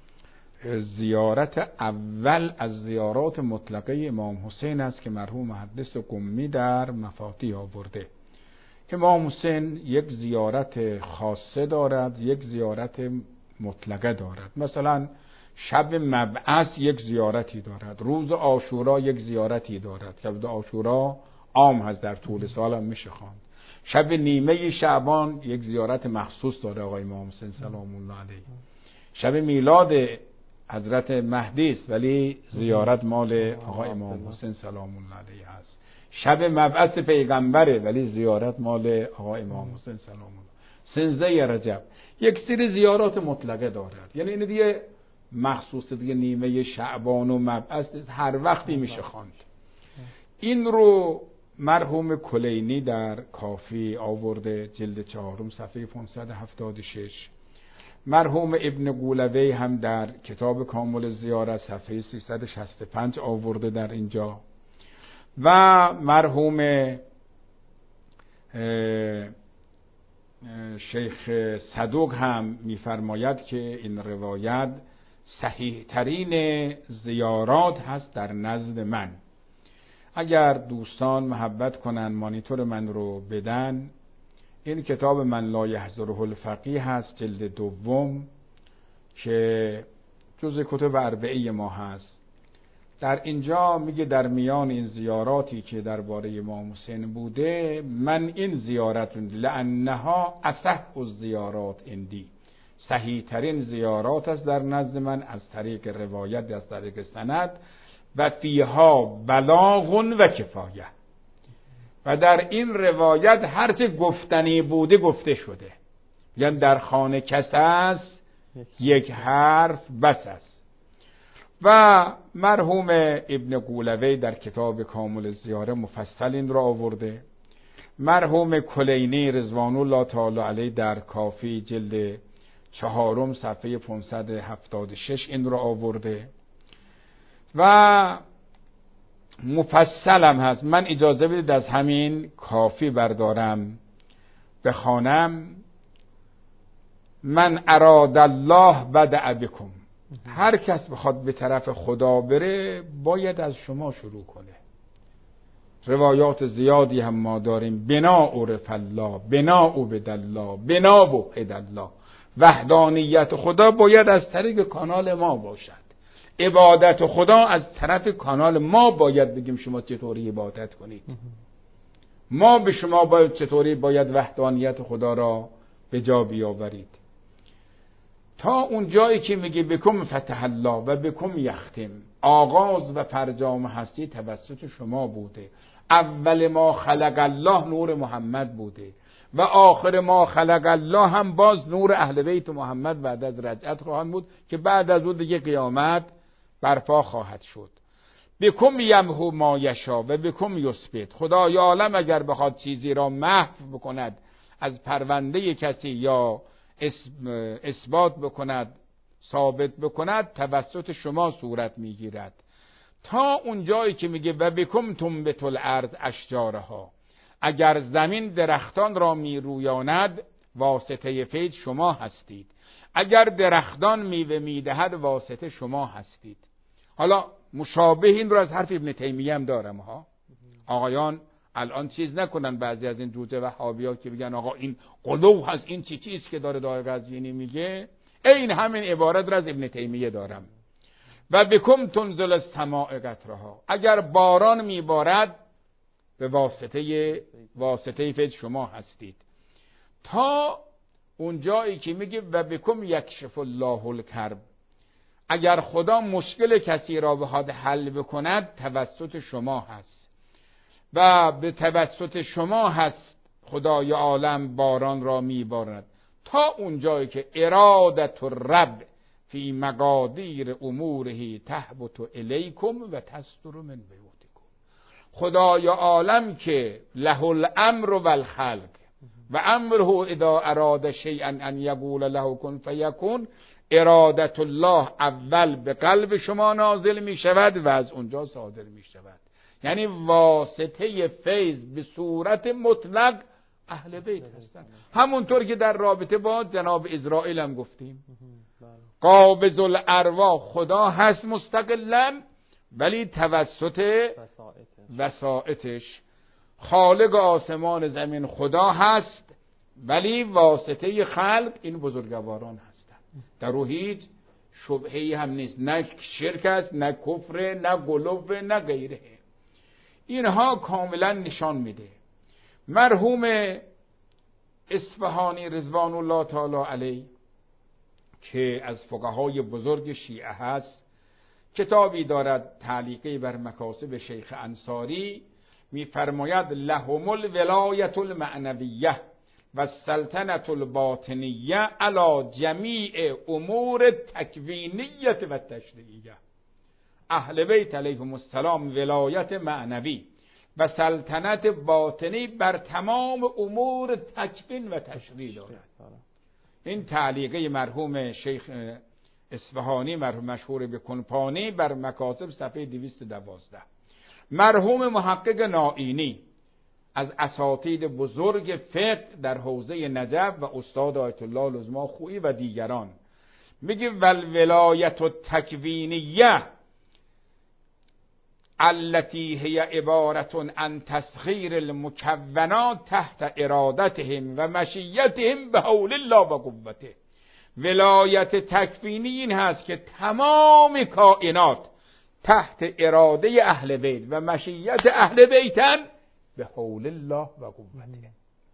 Speaker 4: زیارت اول از زیارات مطلقه امام حسین است که مرحوم محدث قمی در مفاتیح آورده. امام حسین یک زیارت خاصه دارد، یک زیارت مطلقه دارد. مثلا شب مبعث یک زیارتی دارد، روز عاشورا یک زیارتی دارد. شب عاشورا عام هست، در طول سال هم میشه خواند. شب نیمه شعبان یک زیارت مخصوص داره آقای امام حسین سلام الله علیه. شب میلاد حضرت مهدی است ولی زیارت مال آقای امام حسین سلام الله علیه هست. شب مبعث پیغمبره ولی زیارت مال آقای امام حسین سلام الله. سنزده رجب یک سری زیارات مطلقه دارد، یعنی این دیگه مخصوص دیگه نیمه شعبان و مبعث هر وقتی میشه خواند. این رو مرحوم کلینی در کافی آورده، جلد چهارم صفحه پانصد و هفتاد و شش. مرحوم ابن قولوی هم در کتاب کامل زیارت صفحه سیصد و شصت و پنج آورده در اینجا. و مرحوم شیخ صدوق هم میفرماید که این روایت صحیح ترین زیارات هست در نزد من. اگر دوستان محبت کنن مانیتور من رو بدن، این کتاب من لا یحضره الفقیه هست، جلد دوم که جزء کتب اربعه ما هست. در اینجا میگه در میان این زیاراتی که درباره امام حسین بوده، من این زیارت لانها اصح الزیارات اندی، صحیح ترین زیارات است در نزد من از طریق روایت، از طریق سند، و فیها بلاغ و کفایه، و در این روایت هر چه گفتنی بوده گفته شده، یعنی در خانه کس است یک حرف بس است. و مرحوم ابن قولوی در کتاب کامل زیاره مفصل این را آورده. مرحوم کلینی رضوان الله تعالی علیه در کافی جلد چهارم صفحه پانصد و هفتاد و شش این را آورده و مفصل هم هست. من اجازه بدید از همین کافی بردارم بخوانم. من اراد الله بدأ بکم، هر کس بخواد به طرف خدا بره باید از شما شروع کنه. روایات زیادی هم ما داریم، بنا عرف الله، بنا عبد الله، بنا وحد الله. وحدانیت خدا باید از طریق کانال ما باشد، عبادت خدا از طرف کانال ما باید بگیم شما چطوری عبادت کنید. ما به شما باید چطوری باید وحدانیت خدا را به جا بیاورید. تا اون جایی که میگه بکم فتح الله و بکم یختم، آغاز و فرجام هستی توسط شما بوده. اول ما خلق الله نور محمد بوده و آخر ما خلق الله هم باز نور اهل بیت محمد بعد از رجعت خواهند بود که بعد از اون دیگه قیامت برپا خواهد شد. بکم یمحو ما یشا و بکم یثبت. خدای عالم اگر بخواد چیزی را محو بکند از پرونده کسی یا اثبات بکند، ثابت بکند، توسط شما صورت میگیرد. تا اون جایی که میگه و بکم تنبت الارض اشجارها، اگر زمین درختان را میرویاند واسطه فیض شما هستید، اگر درختان میوه میدهد واسطه شما هستید. حالا مشابه این رو از حرف ابن تیمیه هم دارم ها. آقایان الان چیز نکنن بعضی از این جوجه وهابی‌ها که بگن آقا این قلوب هست، این چی چیز که داره دای قزوینی میگه، این همین عبارت را از ابن تیمیه دارم. و بکم تنزل السماء قطرها، اگر باران میبارد به واسطه واسطه فیض شما هستید. تا اون جایی که میگه و بکم یکشف الله الکرب، اگر خدا مشکل کسی را بخواد حل بکند توسط شما هست و به توسط شما هست خدای عالم باران را میبارد. تا اون جایی که ارادت الرب فی مقادیر اموره تهبط الیکم و تصدر من بیوتکم، خدای عالم که له الامر و الخلق و امره اذا اراد شیئا ان یقول له کن فیکون، ارادت الله اول به قلب شما نازل می شود و از اونجا صادر می شود. یعنی واسطه فیض به صورت مطلق اهل بیت هستند. همونطور که در رابطه با جناب اسرائیل هم گفتیم قابض الارواح خدا هست مستقلا، ولی توسط وسائطش. خالق آسمان زمین خدا هست، ولی واسطه خلق این بزرگواران هستند. در او هیچ شبهه‌ای هم نیست، نه شرک است، نه کفر، نه غلو، نه غیره. اینها کاملا نشان میده. مرحوم اصفهانی رضوان الله تعالی علیه که از فقهای بزرگ شیعه هست، کتابی دارد تعلیقی بر مکاسب شیخ انصاری، میفرماید لهم الولایت المعنویه و السلطنت الباطنیه علی جمیع امور تکوینیه و تشریعیه. اهل بیت علیهم السلام ولایت معنوی و سلطنت باطنی بر تمام امور تکوین و تشریع دارد. این تعلیقه مرحوم شیخ اصفهانی مرحوم مشهور به کنپانی بر مکاسب صفحه دویست و دوازده. مرحوم محقق نائینی از اساتید بزرگ فقه در حوزه نجف و استاد آیت الله العظمی خویی و دیگران میگه والولایت التکوینیه التي هي عبارة عن تسخیر المکونات تحت ارادتهم و مشیتهم به حول الله و قوته. ولایت تکوینی این هست که تمام کائنات تحت اراده اهل بیت و مشیت اهل بیتن به حول الله و قوته.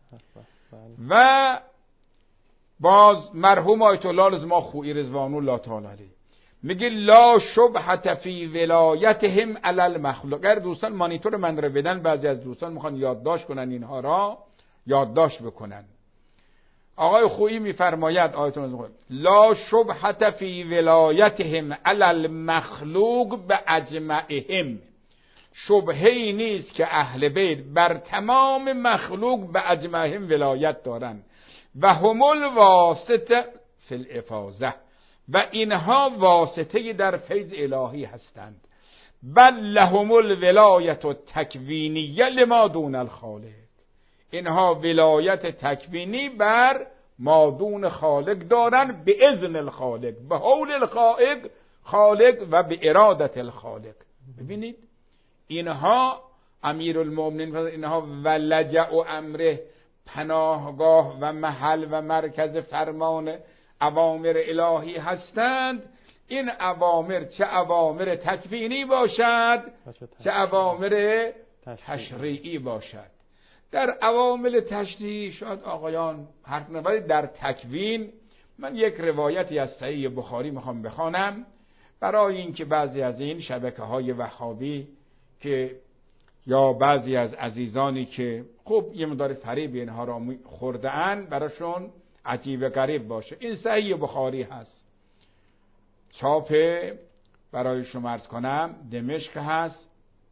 Speaker 4: و باز مرحوم آیت الله العظمی خویی رضوان الله تعالی علیه میگه لا شبهة فی ولایتهم علی المخلوق. اگر دوستان مانیتور من رو بدن، بعضی از دوستان میخوان یادداشت کنن اینها را یادداشت بکنن. آقای خویی میفرماید آیت الله لا شبهة فی ولایتهم علی المخلوق باجمعهم، شبهه‌ای نیست که اهل بیت بر تمام مخلوق به اجمعهم ولایت دارند و هم الواسطه فی الافاضه، و اینها واسطه در فیض الهی هستند. بل لهم الولایت التکوینیه لما دون الخالق، اینها ولایت تکوینی بر ما دون خالق دارن به اذن الخالق، به حول الخالق خالق و به ارادت الخالق. ببینید اینها امیرالمومنین، اینها ولجأ و امره، پناهگاه و محل و مرکز فرمان اوامر الهی هستند. این اوامر چه اوامر تکوینی باشد چه اوامر تشریعی باشد. در عوامل تشریح شاید آقایان حرف نبرید. در تکوین من یک روایتی از صحیح بخاری میخوام بخوانم برای اینکه بعضی از این شبکه های وهابی که یا بعضی از عزیزانی که خب یه مقدار فریب اینها را خورده اند براشون عجیب غریب باشه. این صحیح بخاری هست، چاپ برای شما عرض کنم دمشق هست،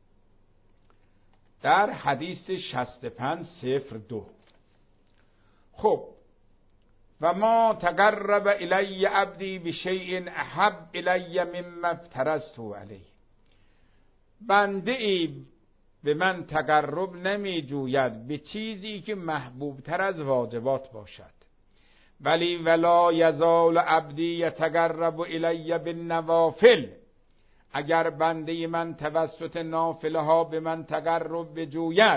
Speaker 4: در حدیث شصت و پنج صفر دو. خب و ما تقرب الی عبدی بشیء احب الی مما افترضته علیه. بنده ای به من تقرب نمی جوید به چیزی که محبوب تر از واجبات باشد، ولی ولا یزال عبدی یتقرب الی بالنوافل. اگر بنده من توسط نافله ها به من تقرب بجوید،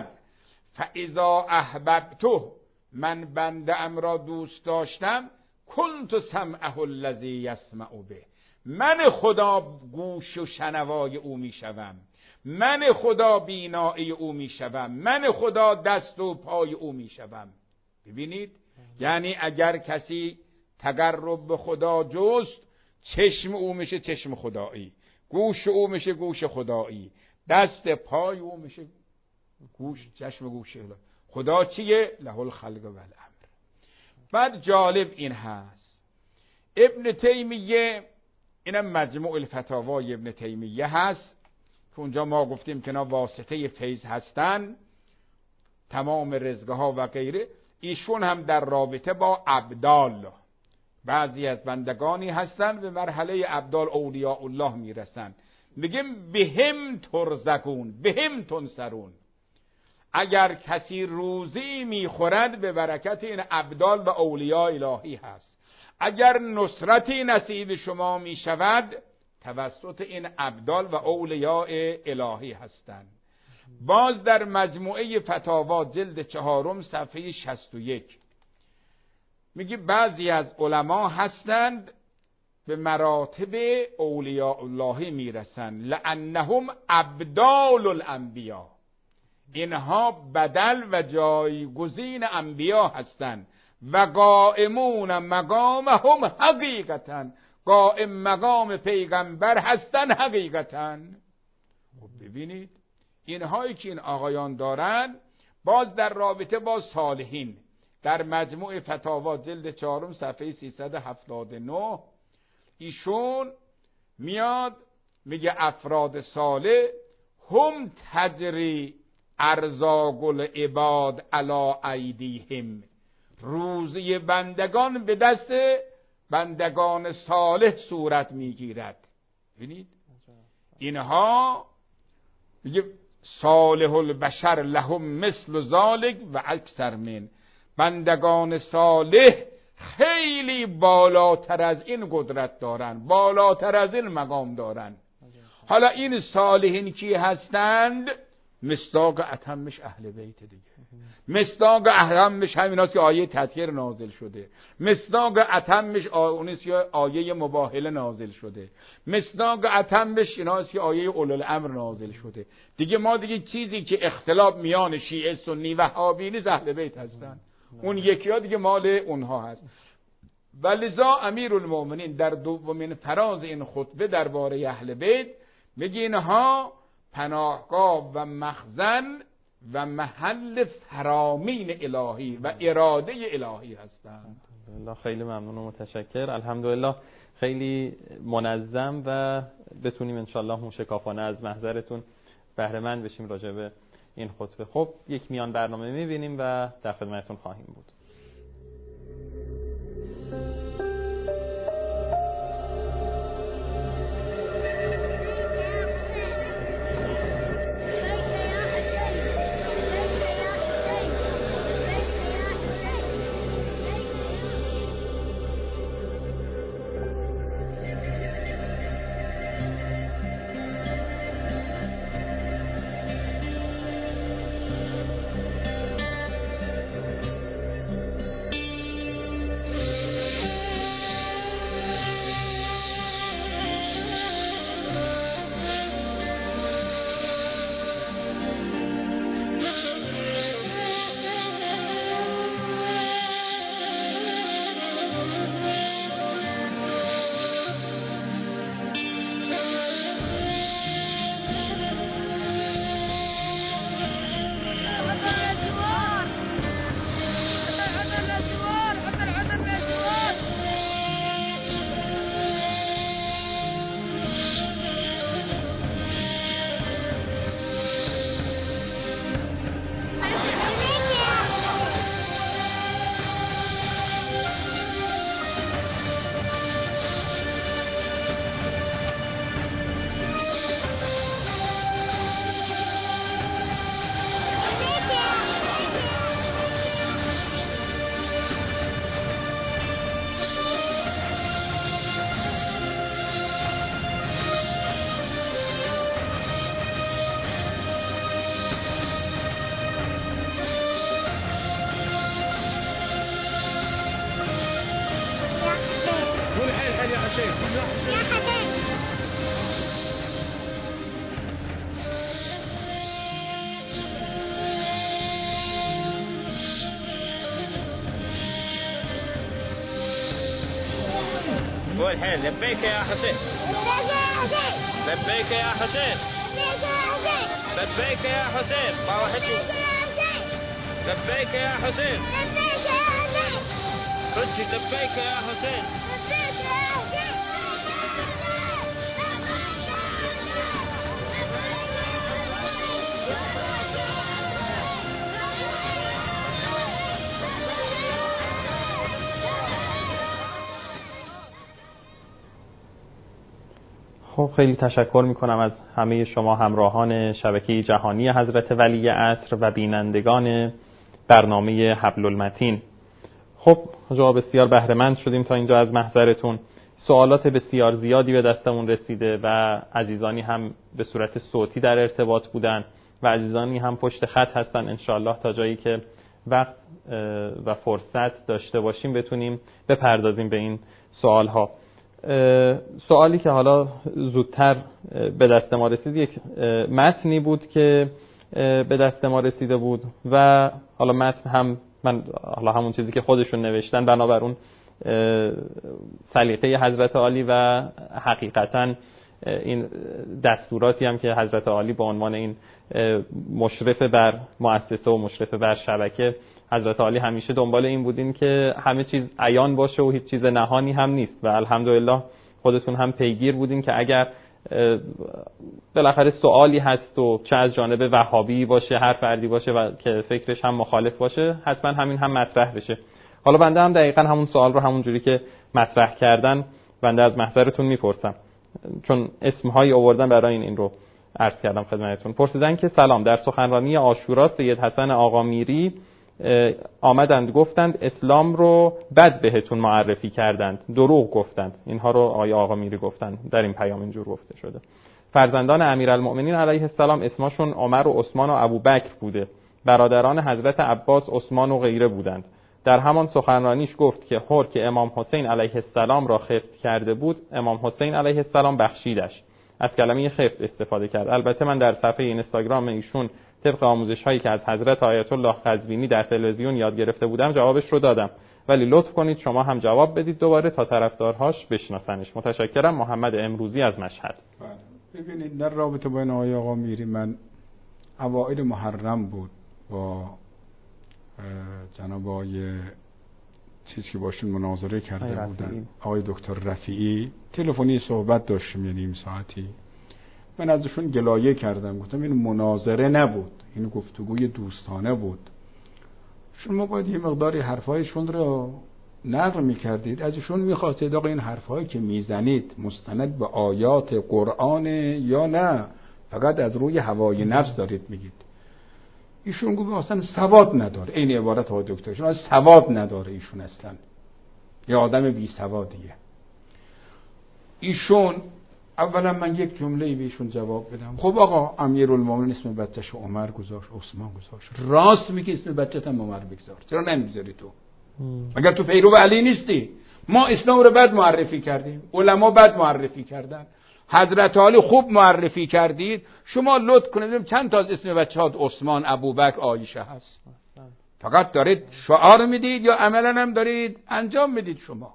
Speaker 4: فاذا احببته، من بنده ام را دوست داشتم، کنت سمعه الذی یسمع به، من خدا گوش و شنوای او می شوم، من خدا بینایی او می شوم، من خدا دست و پای او می شوم. ببینید، یعنی اگر کسی تقرب به خدا جست، چشم او میشه چشم خدایی، گوش او میشه گوش خدایی، دست پای او میشه گوش چشم گوش خدا. چیه؟ له الخلق و الامر. بعد جالب این هست، ابن تیمیه، اینم مجموع الفتاوای ابن تیمیه هست که اونجا ما گفتیم که اینا واسطه فیض هستن، تمام رزقه ها و غیره. ایشون هم در رابطه با ابدال، بعضی از بندگانی هستن به مرحله ابدال اولیاء الله میرسن، میگیم بهم ترزقون بهم تنصرون. اگر کسی روزی میخورد به برکت این ابدال و اولیاء الهی هست، اگر نصرتی نصیب شما میشود توسط این ابدال و اولیاء الهی هستند. باز در مجموعه فتاوا جلد چهارم صفحه شصت و یک میگه بعضی از علما هستند به مراتب اولیاء الله میرسند، لانهم ابدال الانبیا، اینها بدل و جایگزین انبیا هستند، و قائمون مقامهم حقیقتا، قائم مقام پیغمبر هستن حقیقتا. خب ببینید اینهایی که این آقایان دارن، باز در رابطه با صالحین در مجموع فتاوا جلد چهارم صفحه سیصد و هفتاد و نه ایشون میاد میگه افراد صالح هم تجری ارزاق العباد علی ایدیهم، روزی بندگان به دست بندگان صالح صورت میگیرد. ببینید اینها میگه صالح البشر لهم مثل ذالک و اکثر من، بندگان صالح خیلی بالاتر از این قدرت دارن، بالاتر از این مقام دارن. حالا این صالحین کی هستند؟ مصداق اتمش اهل بیت دیگه. مصداق اتمش همیناست که آیه تطهیر نازل شده، مصداق اتمش اونیست که آیه مباهله نازل شده، مصداق اتمش ایناست که آیه اولو الامر نازل شده. دیگه ما دیگه چیزی که اختلاف میان شیعه سنی و وهابی نیست، اهل بیت هستن، اون یکی ها دیگه مال اونها هست. ولذا امیرالمومنین در دومین فراز این خطبه درباره اهل بیت میگه اینها پناهگاه و مخزن و محل فرامین الهی و اراده الهی هستند.
Speaker 3: خیلی ممنون و متشکر. الحمدلله خیلی منظم و بتونیم انشالله موشکافانه از محضرتون بهره مند بشیم راجع به این خطبه. خب یک میان برنامه میبینیم و در خدمتتون خواهیم بود.
Speaker 6: حسین قول حين لبيك يا حسين لبيك يا حسين لبيك يا حسين ما واحد لبيك يا حسين خذي لبيك يا حسين
Speaker 3: خب خیلی تشکر میکنم از همه شما همراهان شبکه جهانی حضرت ولی عصر و بینندگان برنامه حبل المتین. خب جواب بسیار بهره‌مند شدیم تا اینجا از محضرتون. سوالات بسیار زیادی به دستمون رسیده و عزیزانی هم به صورت صوتی در ارتباط بودن و عزیزانی هم پشت خط هستن. انشاءالله تا جایی که وقت و فرصت داشته باشیم بتونیم بپردازیم به این سوالها. سوالی که حالا زودتر به دست ما رسید یک متنی بود که به دست ما رسیده بود و حالا متن هم من حالا همون چیزی که خودشون نوشتن بنابر اون سلیقه حضرت عالی و حقیقتا این دستوراتی هم که حضرت عالی به عنوان این مشرف بر مؤسسه و مشرف بر شبکه حضرت عالی همیشه دنبال این بودین که همه چیز عیان باشه و هیچ چیز نهانی هم نیست و الحمدلله خودتون هم پیگیر بودین که اگر بالاخره سوالی هست و چه از جانب وهابی باشه هر فردی باشه و که فکرش هم مخالف باشه حتما همین هم مطرح بشه. حالا بنده هم دقیقاً همون سوال رو همون جوری که مطرح کردن بنده از محضرتون میپرسم، چون اسمهایی آوردن برای این این رو عرض کردم خدمتتون. پرسیدن که سلام، در سخنرانی عاشورا سید حسن آقامیری آمدند گفتند اسلام رو بد بهتون معرفی کردند، دروغ گفتند. اینها رو آقای آقامیری گفتند، در این پیام اینجور گفته شده. فرزندان امیرالمؤمنین علیه السلام اسمشون عمر و عثمان و ابوبکر بوده، برادران حضرت عباس عثمان و غیره بودند. در همان سخنرانیش گفت که هر که امام حسین علیه السلام را خفت کرده بود امام حسین علیه السلام بخشیدش. از کلمه خفت استفاده کرد. البته من در صفحه اینستاگرام ایشون طبق آموزش هایی که از حضرت آیت الله قزوینی در تلویزیون یاد گرفته بودم جوابش رو دادم، ولی لطف کنید شما هم جواب بدید دوباره تا طرفدارهاش بشناسنش. متشکرم. محمد امروزی از مشهد.
Speaker 4: ببینید در رابطه با این آقای آقامیری من اوایل محرم بود با جناب آقای چیزی که باشون مناظره کرده بودن آقای دکتر رفیعی تلفنی صحبت داشتیم یه نیم ساعتی. من ازشون گلایه کردم، گفتم این مناظره نبود، این گفتگوی دوستانه بود. شما باید یه مقداری حرفایشون رو نقل میکردید، ازشون میخواستید آقا این حرفایی که میزنید مستند به آیات قرآن یا نه فقط از روی هوای نفس دارید میگید. ایشون گفت اصلا سواد نداره، این عبارت های دکترشون از سواد نداره ایشون، اصلا یه آدم بی سوادیه. ایشون اولا من یک جمله بهشون جواب بدم. خب آقا امیرالمومنین اسم بچه‌ش عمر گذاشت، عثمان گذاشت، راست میگی اسم بچه‌ت هم عمر بگذار، چرا نمیذاری تو؟ مگر تو پیرو علی نیستی؟ ما اسلام رو بد معرفی کردیم، علما بد معرفی کردن، حضرت علی خوب معرفی کردید. شما لطف کنید چند تا از اسم بچه‌هات عثمان، ابوبکر، عایشه هست؟ فقط دارید شعار میدید یا عملا هم دارید انجام میدید؟ شما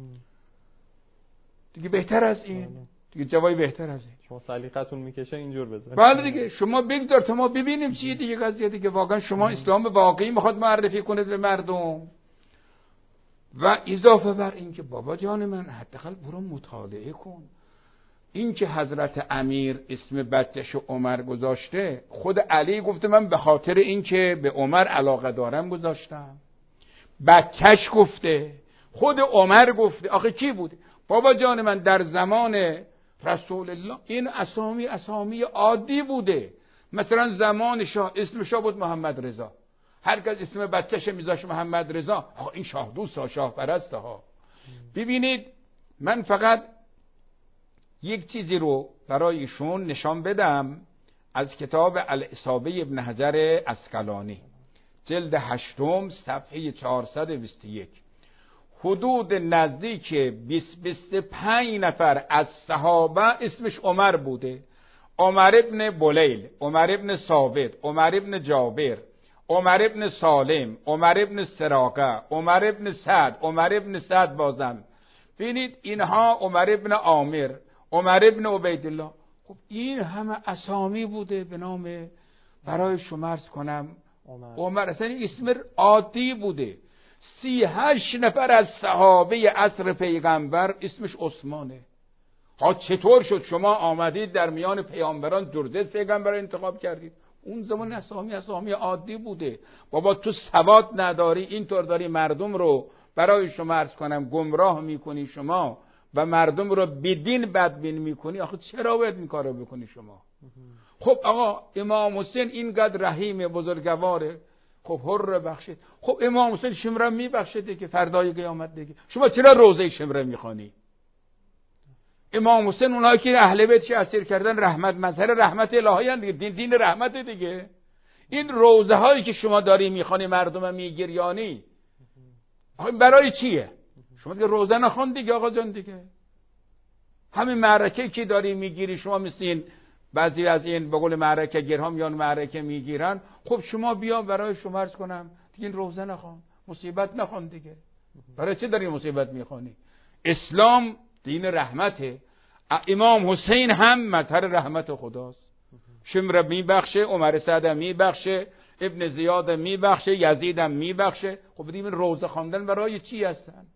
Speaker 4: دیگه بهتر از این، دیگه جوابی بهتر از این.
Speaker 3: شما سلیقتون میکشه اینجور بذارید.
Speaker 4: بله دیگه شما بگذار تا ما ببینیم چیه دیگه قضیه دیگه. واقعا شما اسلام واقعی میخواد معرفی کنید به مردم. و اضافه بر این که بابا جان من حداقل برو مطالعه کن. این که حضرت امیر اسم بچه‌شو عمر گذاشته، خود علی گفته من به خاطر این که به عمر علاقه دارم گذاشتم. بچه‌ش گفته، خود عمر گفته. آخه کی بوده؟ بابا جان من در زمان رسول الله این اسامی اسامی عادی بوده. مثلا زمان شاه اسم شاه بود محمد رضا، هر کس اسم بچه‌ش میذاشت محمد رضا. آقا این شاه دوست ها، شاه پرست ها. ببینید من فقط یک چیزی رو برای ایشون نشان بدم از کتاب الاصابه ابن حجر عسقلانی جلد هشتم صفحه چهارصد و بیست و یک. حدود نزدیک بیست بیست و پنج نفر از صحابه اسمش عمر بوده. عمر ابن بلیل، عمر ابن ثابت، عمر ابن جابر، عمر ابن سالم، عمر ابن سراقه، عمر ابن سعد، عمر ابن سعد بازم. ببینید اینها عمر ابن عامر، عمر ابن عبیدالله. خب این همه اسامی بوده به نام، برای شما عرض کنم عمر, عمر اصلا اسم عادی بوده. سی هشت نفر از صحابه عصر پیغمبر اسمش عثمانه. ها چطور شد شما آمدید در میان پیامبران جرزت پیغمبر انتخاب کردید؟ اون زمان اسامی اسامی عادی بوده. بابا تو سواد نداری، اینطور داری مردم رو برای شما عرض کنم گمراه میکنی شما و مردم رو بدین بدبین میکنی. آخه چرا باید این کارو بکنی شما؟ خب آقا امام حسین اینقدر رحیم بزرگواره، خب حر بخشید. خب امام حسین شمره میبخشه دیگه، فردای قیامت دیگه. شما چرا روزه شمره میخوانی؟ امام حسین اونایی که اهل بیتش اسیر کردن رحمت مظهر رحمت الهی ان دیگه، دین دین رحمت دیگه. این روزه هایی که شما داری میخوانی مردم میگریانی برای چیه؟ شما دیگه روزه نخوان دیگه آقا جان دیگه. همین معرکه که داری میگیری شما، مثل این بعضی از این به قول معرکه گرها میان معرکه میگیرن، خب شما بیا برای شما عرض کنم دیگه این روزه نخوان، مصیبت نخوان دیگه. برای چه داری مصیبت میخوانی؟ اسلام دین رحمته. امام حسین هم مظهر رحمت خداست. شمر میبخشه، عمر سعد میبخشه، ابن زیاد میبخشه، یزید هم میبخشه. خب دیگه روزه خواندن برای چی هستن؟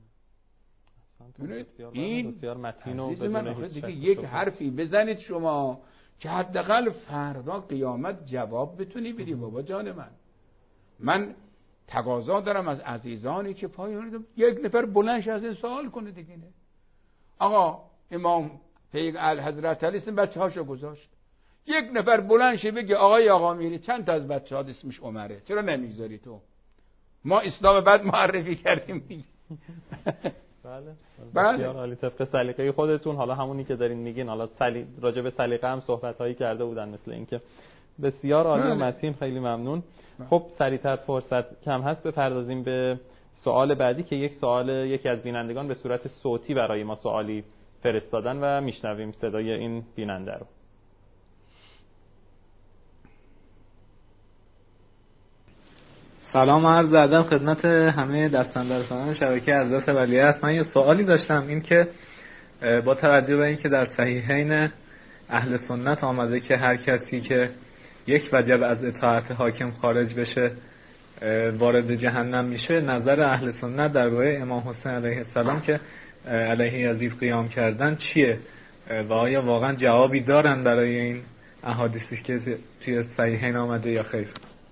Speaker 4: این
Speaker 3: بسیار متین و
Speaker 4: بدون دیگه یک حرفی بزنید شما که حداقل فردا قیامت جواب بتونی بدی. بابا جان من، من تقاضا دارم از عزیزانی که پایان یک نفر بلندش از این سوال کنه دیگه. نه آقا امام پیغمبر حضرت علی اسم بچه‌هاشو گذاشت، یک نفر بلندش بگه آقای آقا میری چند تا از بچه‌ها اسمش عمره، چرا نمیگذاری تو؟ ما اسلام بعد معرفی کردیم دیگه.
Speaker 3: بله
Speaker 4: بله
Speaker 3: بسیار عالی، طبق سلیقه خودتون. حالا همونی که دارین میگین، حالا سلی... راجع به سلیقه هم صحبت‌هایی کرده بودن مثل اینکه بسیار عالی و متین، خیلی ممنون. خب سریعتر فرصت کم هست، بپردازیم به سوال بعدی که یک سوال یکی از بینندگان به صورت صوتی برای ما سوالی فرستادن و میشنویم صدای این بیننده رو.
Speaker 7: سلام عرض ادب خدمت همه دستاندرکاران شبکه حضرت ولیعصر. من یه سوالی داشتم، این که با توجه به اینکه در صحیحین اهل سنت آمده که هر کسی که یک وجب از اطاعت حاکم خارج بشه وارد جهنم میشه، نظر اهل سنت درباره امام حسین علیه السلام که علیه یزید قیام کردن چیه و آیا واقعا جوابی دارن برای این احادیثی که توی صحیحین آمده یا خیر؟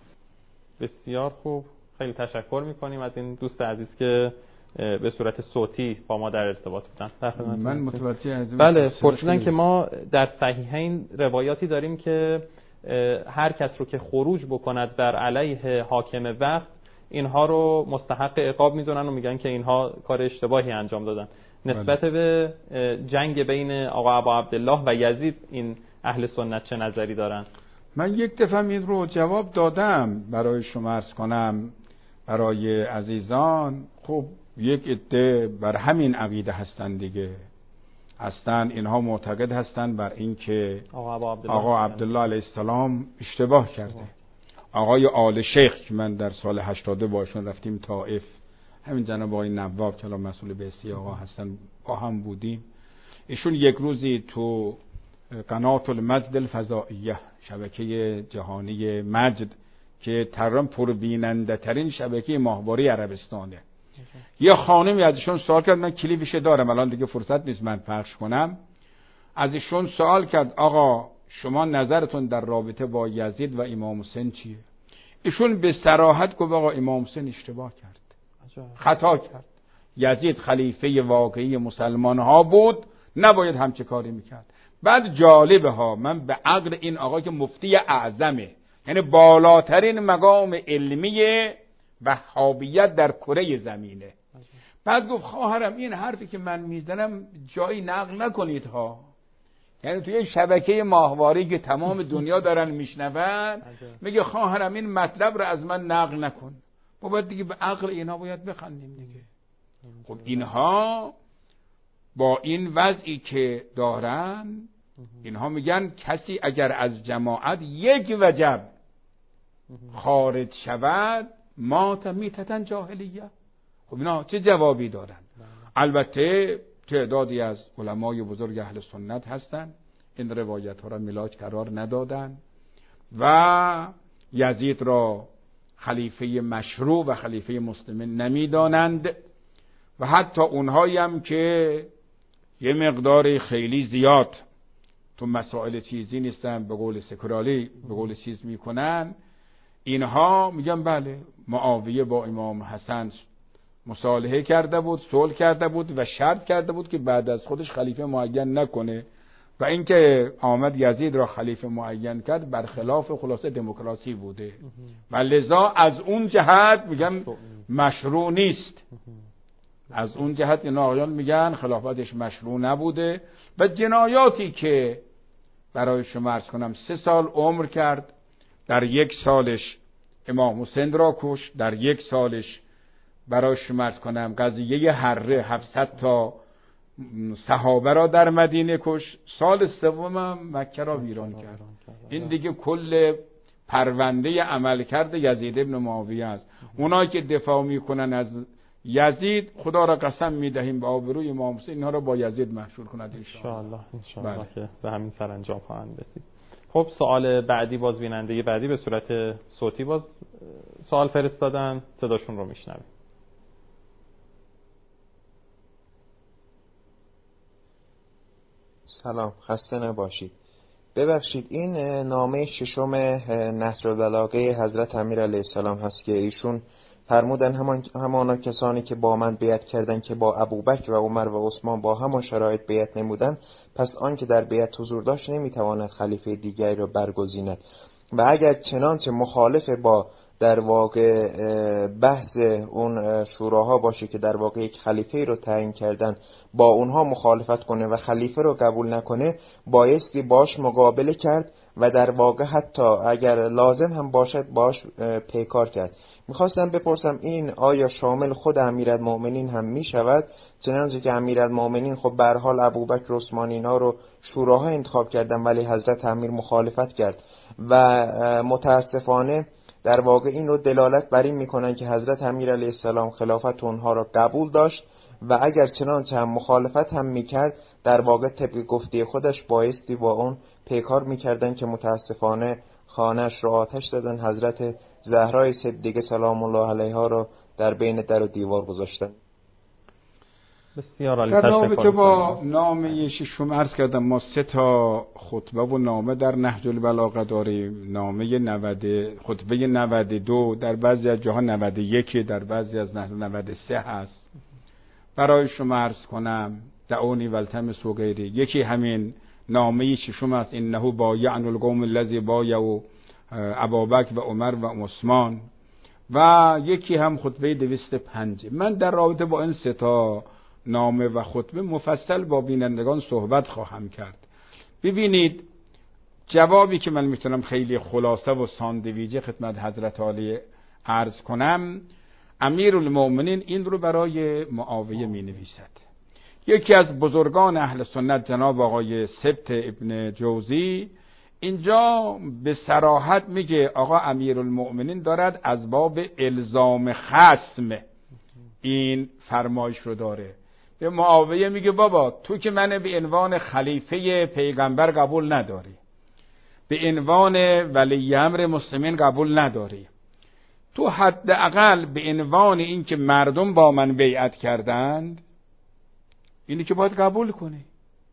Speaker 3: بسیار خوب، خیلی تشکر میکنیم از این دوست عزیز که به صورت صوتی با ما در ارتباط بودن.
Speaker 4: من متوجه از
Speaker 3: بله، پرسیدن که ما در صحیحین روایاتی داریم که هر کس رو که خروج بکند بر علیه حاکم وقت، اینها رو مستحق عقاب میدونن و میگن که اینها کار اشتباهی انجام دادن. نسبت به جنگ بین آقا ابا عبدالله و یزید این اهل سنت چه نظری دارن؟
Speaker 4: من یک دفعه این رو جواب دادم برای شما عرض کنم برای عزیزان. خب یک عده بر همین عقیده هستن دیگه، هستن اینها معتقد هستن بر این که آقا عبدالله, آقا عبدالله علیه السلام اشتباه کرده. آقای آل شیخ که من در سال هشتاد باشون رفتیم طائف، همین جناب آقای نواب که الان مسئول بحثی آقا هستن با هم بودیم. ایشون یک روزی تو قنات المجد الفضائیه، شبکه جهانی مجد که تقریبا پربیننده ترین شبکه ماهواره عربستانه، یه خانمی ازشون سوال کرد، من کلیپش دارم الان دیگه فرصت نیست من پخش کنم. ازشون سوال کرد آقا شما نظرتون در رابطه با یزید و امام حسین چیه؟ ایشون به صراحت گفت آقا امام حسین اشتباه کرد، خطا کرد. یزید خلیفه واقعی مسلمان ها بود، نباید همچه کاری میکرد. بعد جالبه ها، من به عقل این آقا که مفتی اعظمه، یعنی بالاترین مقام علمی وهابیت در کره زمینه، بعد گفت خواهرم این حرفی که من میزنم جایی نقل نکنید ها. یعنی توی شبکه ماهواره‌ای که تمام دنیا دارن میشنون، میگه خواهرم این مطلب رو از من نقل نکن. ما باید دیگه به عقل اینا باید بخندیم دیگه. خب اینها با این وضعی که دارن، اینها میگن کسی اگر از جماعت یک وجب خارج شود مات میتتن جاهلیه. خب اینا چه جوابی دارن؟ البته تعدادی از علمای بزرگ اهل سنت هستن این روایت ها را ملاک قرار ندادن و یزید را خلیفه مشروع و خلیفه مسلمین نمیدانند و حتی اونهایی هم که یه مقدار خیلی زیاد تو مسائل چیزی نیستن، به قول سکرالی به قول چیز میکنن، اینها میگن بله معاویه با امام حسن مصالحه کرده بود، صلح کرده بود و شرط کرده بود که بعد از خودش خلیفه معین نکنه و اینکه آمد یزید را خلیفه معین کرد برخلاف خلاصه دموکراسی بوده و لذا از اون جهت میگن مشروع نیست. از اون جهت این آقایان میگن خلافتش مشروع نبوده و جنایاتی که برای شما عرض کنم سه سال عمر کرد، در یک سالش امام حسین را کش، در یک سالش برای شما عرض کنم قضیه حره هفتصد تا صحابه را در مدینه کش، سال سوم مکه را ویران کرد. این دیگه کل پرونده عمل کرده یزید ابن معاویه است. اونایی که دفاع میکنن از یزید خدا را قسم میدهیم به آبروی امام حسین اینها را با یزید محشور کند ان شاء الله.
Speaker 3: ان شاء الله که به همین سرانجام خواهند رسید. خب سوال بعدی، باز بیننده بعدی به صورت صوتی باز سوال فرستادن، صداشون رو میشنویم.
Speaker 8: سلام، خسته نباشید. ببخشید این نامه ششم نصرالبلاغه حضرت امیر علیه السلام هست که ایشون فرمودن همان همانا کسانی که با من بیعت کردند که با ابوبکر و عمر و عثمان با همان شرایط بیعت نمودند، پس آن که در بیعت حضور داشت نمیتواند خلیفه دیگری را برگزیند و اگر چنانچه مخالف با در واقع بحث اون شوراها باشه که در واقع یک خلیفه رو تعیین کردن با اونها مخالفت کنه و خلیفه رو قبول نکنه، بایستی باش مقابله کرد و در واقع حتی اگر لازم هم باشد باش پیکار کرد. میخواستم بپرسم این آیا شامل خود امیرالمؤمنین هم میشود؟ چنانچه که امیرالمؤمنین خب به هر حال ابوبکر و عثمان اینا رو شوراها انتخاب کردن ولی حضرت امیر مخالفت کرد و متاسفانه در واقع این رو دلالت بر این میکنن که حضرت امیر علیه السلام خلافت اونها را قبول داشت و اگر چنانچه هم مخالفت هم میکرد در واقع طبق گفته خودش بایستی با اون پیکار میکردن که متاسفانه خانه‌اش را آتش دادن، حضرت زهرای صدیقه سلام الله علیها را در بین در و دیوار گذاشتن.
Speaker 3: بسیار عالی.
Speaker 4: در رابطه با نامه ششم عرض کردم ما سه تا خطبه و نامه در نهج البلاغه داریم. نامه نود خطبه نود و دو در بعضی از جاها نود و یک، در بعضی از نهج نود و سه هست. برای شما عرض کنم دعونی والتمسوا غیری. یکی همین نامه ششم است، انه بایعن القوم الذی بایعوا ابابکر و عمر و عثمان، و یکی هم خطبه دویست و پنج. من در رابطه با این سه تا نامه و خطبه مفصل با بینندگان صحبت خواهم کرد. ببینید جوابی که من میتونم خیلی خلاصه و ساندویجه خدمت حضرت عالی عرض کنم، امیرالمؤمنین این رو برای معاویه می نویسد. یکی از بزرگان اهل سنت جناب آقای سبت ابن جوزی اینجا به صراحت میگه آقا امیرالمؤمنین دارد از باب الزام خصم این فرمایش رو داره. به معاویه میگه بابا تو که من به عنوان خلیفه پیغمبر قبول نداری، به عنوان ولی امر مسلمین قبول نداری، تو حداقل به عنوان این که مردم با من بیعت کردند اینی که باید قبول کنی.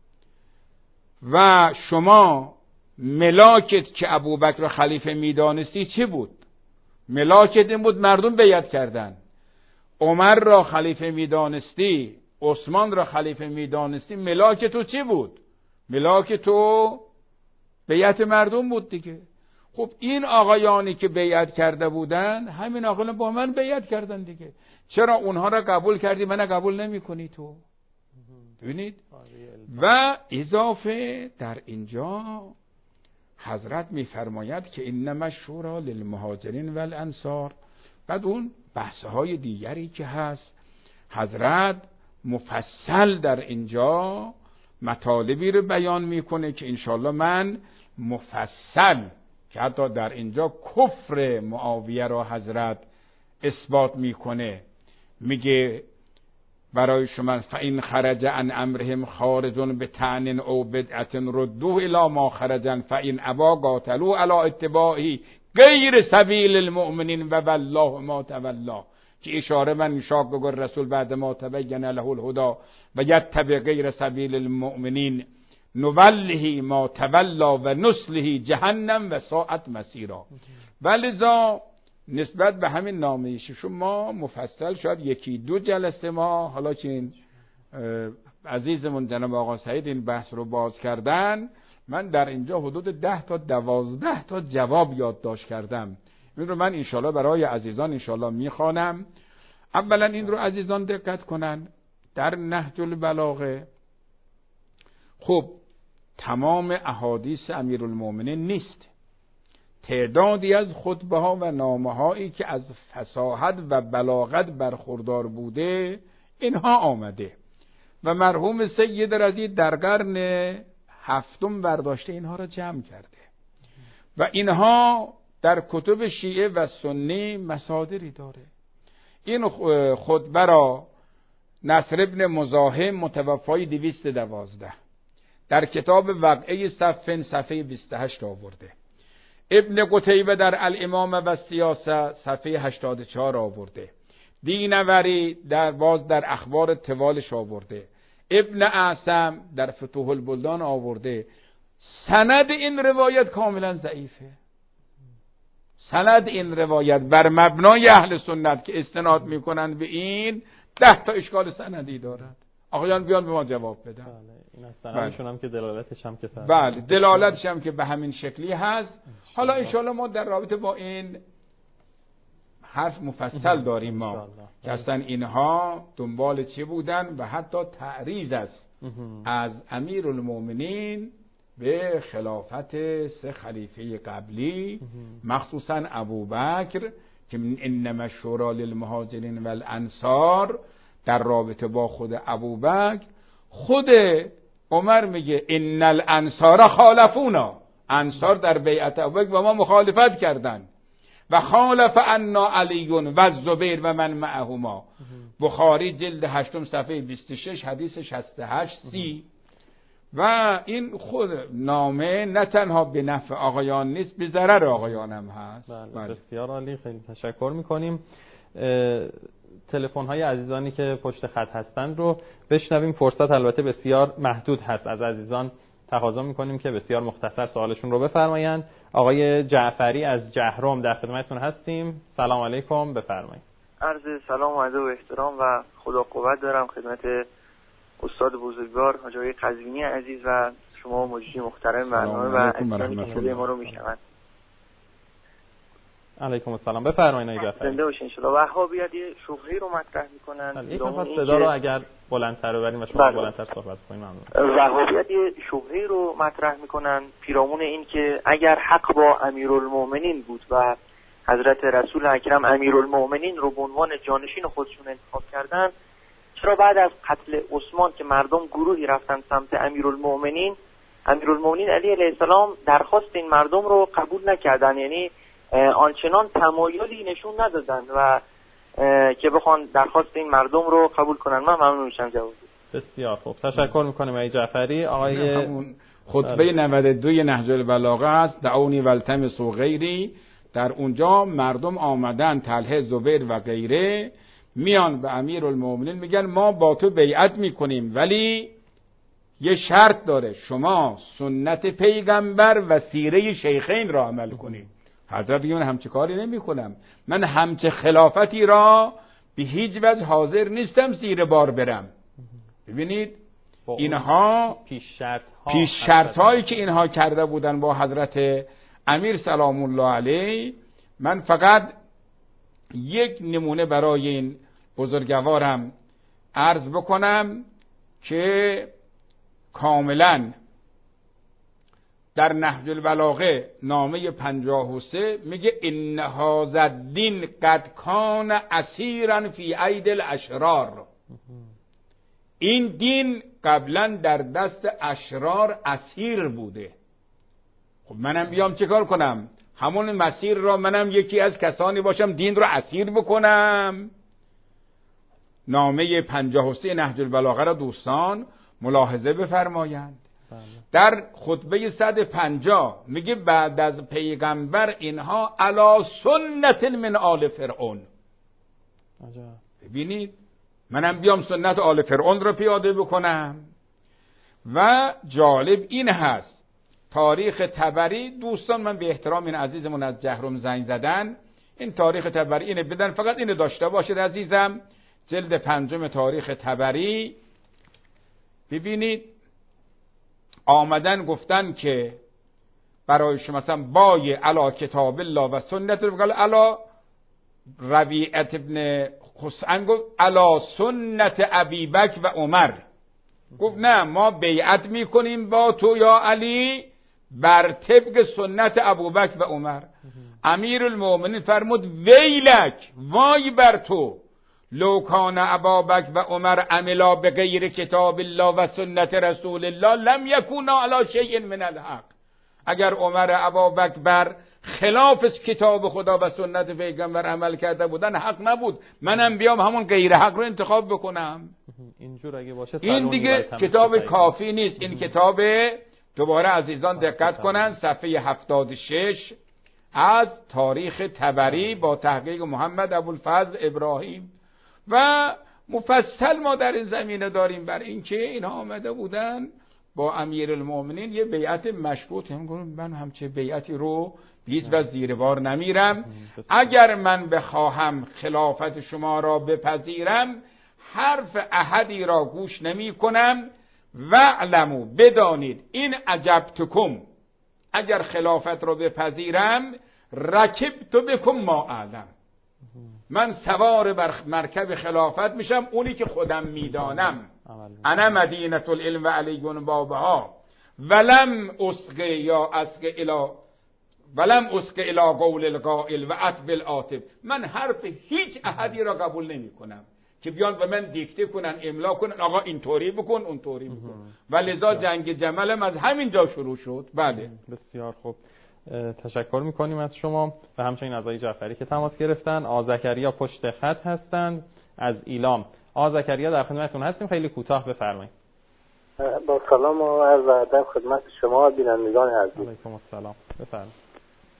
Speaker 4: و شما ملاکت که ابوبکر خلیفه میدانستی چه بود؟ ملاکت این بود مردم بیعت کردند. عمر را خلیفه میدانستی، عثمان را خلیفه میدانستی، ملاک تو چی بود؟ ملاک تو بیعت مردم بود دیگه. خب این آقایانی که بیعت کرده بودن همین آقایان با من بیعت کردن دیگه، چرا اونها را قبول کردی من قبول نمی کنی تو؟ ببینید. و اضافه در اینجا حضرت میفرماید که انما شورا للمهاجرین والانصار. بعد اون بحث‌های دیگری که هست حضرت مفصل در اینجا مطالبی رو بیان میکنه که انشالله من مفصل که حتی در اینجا کفر معاویه را حضرت اثبات میکنه، میگه برای شما فإن خرج عن امرهم خارج بطعن او بدعت ردوه الی ما خرجن فإن ابا قاتلوا علی اتباعه غیر سبیل المؤمنین و والله ما تولا، که اشاره من شاق بگو رسول بعد ما تبین له الهدى و یتبع غیر سبیل المؤمنین نوله ما تولا و نسله جهنم و ساعت مسیرا. ولذا نسبت به همین نامه ششم ما مفصل شد یکی دو جلسه ما، حالا که این عزیزمون جناب آقا سعید این بحث رو باز کردن، من در اینجا حدود ده تا دوازده تا جواب یادداشت کردم. این رو من انشالله برای عزیزان انشالله میخوانم. اولا این رو عزیزان دقت کنن، در نهج البلاغه خب تمام احادیث امیرالمومنین نیست، تعدادی از خطبه ها و نامه هایی که از فصاحت و بلاغت برخوردار بوده اینها آمده و مرحوم سید رضی در قرن هفتم برداشته اینها را جمع کرده و اینها در کتب شیعه و سنی مصادری داره. این خطبه را نصر ابن مزاحم متوفای دویست و دوازده در کتاب وقعه صفن صفحه بیست و هشت آورده، ابن قتیبه در الامام و سیاست صفحه هشتاد و چهار آورده، دینوری در باز در اخبار توالش آورده، ابن اعصم در فتوح البلدان آورده. سند این روایت کاملا ضعیفه. سند این روایت بر مبنای اهل سنت که استناد میکنند به این ده تا اشکال سندی دارد. آقایان بیان به ما جواب بدن.
Speaker 3: بله این از سندشون هم که دلالتش هم که
Speaker 4: بله دلالتش هم که به همین شکلی هست. حالا انشالله ما در رابطه با این حرف مفصل داریم ما که اصلا اینها دنبال چه بودن و حتی تعریض است از امیرالمومنین به خلافت سه خلیفه قبلی، مخصوصا ابوبکر که انما الشورى للمهاجرین والانصار، در رابطه با خود ابوبکر خود عمر میگه ان الانصار خالفونا، انصار در بیعت ابوبکر با ما مخالفت کردند و خالف عنا علی و زبیر و من معهما. بخاری جلد هشتم صفحه بیست و شش حدیث شصت و هشت سی. و این خود نامه نه تنها به نفع آقایان نیست به ضرر آقایان هم هست.
Speaker 3: بله. بله. بسیار عالی، خیلی تشکر میکنیم. تلفن های عزیزانی که پشت خط هستند رو بشنویم. فرصت البته بسیار محدود هست، از عزیزان تقاضا میکنیم که بسیار مختصر سوالشون رو بفرمایند. آقای جعفری از جهرم در خدمتتون هستیم. سلام علیکم، بفرمایید.
Speaker 9: عرض سلام و ادب و احترام و خدا قوت دارم خدمت استاد بزرگوار حاج آقای قزوینی عزیز و شما مجری محترم برنامه و عزیزانی که ما رو میشنوند.
Speaker 3: علیکم السلام، بفرمایید آقای جعفری.
Speaker 9: زنده باشین ان شاء الله. وهابیت یه شبهه‌ای رو مطرح میکنن.
Speaker 3: یک نفس صدا رو اگر بلندتر ببریم و شما بلندتر صحبت کنید ممنون.
Speaker 9: وهابیت یه شبهه‌ای رو مطرح میکنن پیرامون این که اگر حق با امیرالمومنین بود و حضرت رسول اکرم امیرالمومنین رو به عنوان جانشین خودشون انتخاب کردن، چرا بعد از قتل عثمان که مردم گروهی رفتن سمت امیرالمومنین، امیرالمومنین علی علیه السلام درخواست این مردم رو قبول نکردن، یعنی آنچنان تمایلی نشون ندادن و که بخوان درخواست این مردم رو قبول کنن. من ممنون میشم جواب.
Speaker 3: بسیار خوب، تشکر میکنم آقای جعفری. آقای
Speaker 4: همون خطبه نود و دو نهج البلاغه است، دعونی والتمسوا غیری. در اونجا مردم آمدن، طلحه، زبیر و غیره میان به امیرالمومنین میگن ما با تو بیعت میکنیم ولی یه شرط داره، شما سنت پیغمبر و سیره شیخین را عمل کنید. حضرت میگه من همچه کاری نمی کنم، من همچه خلافتی را به هیچ وجه حاضر نیستم زیر بار برم. ببینید اینها
Speaker 3: پیش شرط ها
Speaker 4: پیش شرط هایی که اینها کرده بودن با حضرت امیر سلام الله علیه. من فقط یک نمونه برای این بزرگوارم عرض بکنم که کاملا در نهج البلاغه نامه پنجاه و سه میگه ان هذا الدین قد کان اسیرا فی اید الاشرار.
Speaker 5: این دین قبلا در دست اشرار اسیر بوده. خب منم بیام چه کار کنم؟ همون مسیر را منم یکی از کسانی باشم دین رو اسیر بکنم؟ نامه پنجاه و سه نهج البلاغه را دوستان ملاحظه بفرمایند. در خطبه صد و پنجاه میگه بعد از پیغمبر اینها علی سنت من آل فرعون. ببینید منم بیام سنت آل فرعون را پیاده بکنم. و جالب این هست تاریخ طبری، دوستان من به احترام این عزیزمون از جهرم زنگ زدن، این تاریخ طبری اینه بدن، فقط اینو داشته باشید عزیزم، جلد پنجم تاریخ طبری ببینید آمدن گفتن که برای شما مثلا بای علا کتاب الله و سنت رو بگل علا ربیعت ابن حسین گفت علا سنت ابی بکر و عمر. گفت نه ما بیعت میکنیم با تو یا علی بر طبق سنت ابوبکر و عمر. امیر المؤمنین فرمود ویلک، وای بر تو، لو کان ابابکر و عمر عملا بغیر کتاب الله و سنت رسول الله لم یکونا علی شیء من الحق. اگر عمر ابابکر بر خلاف کتاب خدا و سنت پیغمبر عمل کرده بودن حق نبود منم بیام همون غیر حق رو انتخاب بکنم.
Speaker 3: اینجور اگه باشه
Speaker 5: این دیگه کتاب کافی نیست. این کتاب دوباره عزیزان دقت کنن صفحه هفتاد و شش از تاریخ طبری با تحقیق محمد ابوالفضل ابراهیم و مفصل ما در این زمینه داریم بر اینکه اینها آمده بودن با امیرالمومنین یه بیعت مشروط. هم گفتم من همچه بیعتی رو هیچ وقت زیر بار نمیرم. اگر من بخواهم خلافت شما را بپذیرم حرف احدی را گوش نمی کنم. وعلمو بدانید این عجبتکم، اگر خلافت را بپذیرم رکبت بکم ما اعلم، من سوار بر مرکب خلافت میشم اونی که خودم میدانم. انا مدینه العلم و علیون بابها ولم اسق یا اسق الی ولم اسق الی قول القائل و اتب العاطب. من حرف هیچ احدی را قبول نمی کنم که بیان به من دیکته کنن املا کنن آقا اینطوری بکن اونطوری بکن. ولذا جنگ جملم از همین جا شروع شد. بله
Speaker 3: بسیار خوب، تشکر میکنیم از شما و همچنین از آقای جعفری که تماس گرفتن. آقا زکریا پشت خط هستند از ایلام. آقا زکریا در خدمتتون هستیم، خیلی کوتاه بفرمایید.
Speaker 10: با سلام و عرض ادب خدمت شما بینندگان عزیز.
Speaker 3: علیکم السلام، بفرمایید.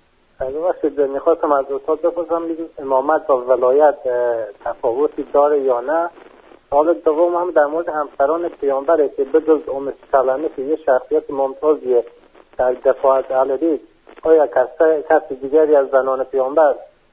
Speaker 10: ببخشید میخواستم از استاد بپرسم امامت با ولایت تفاوتی داره یا نه؟ سوال دوم هم در مورد همسران پیامبره که بجز ام سلمه که یه شخصیت ممتازیه در دفاع از اهل بیت، آیا کسی دیگری از زنان پیامبر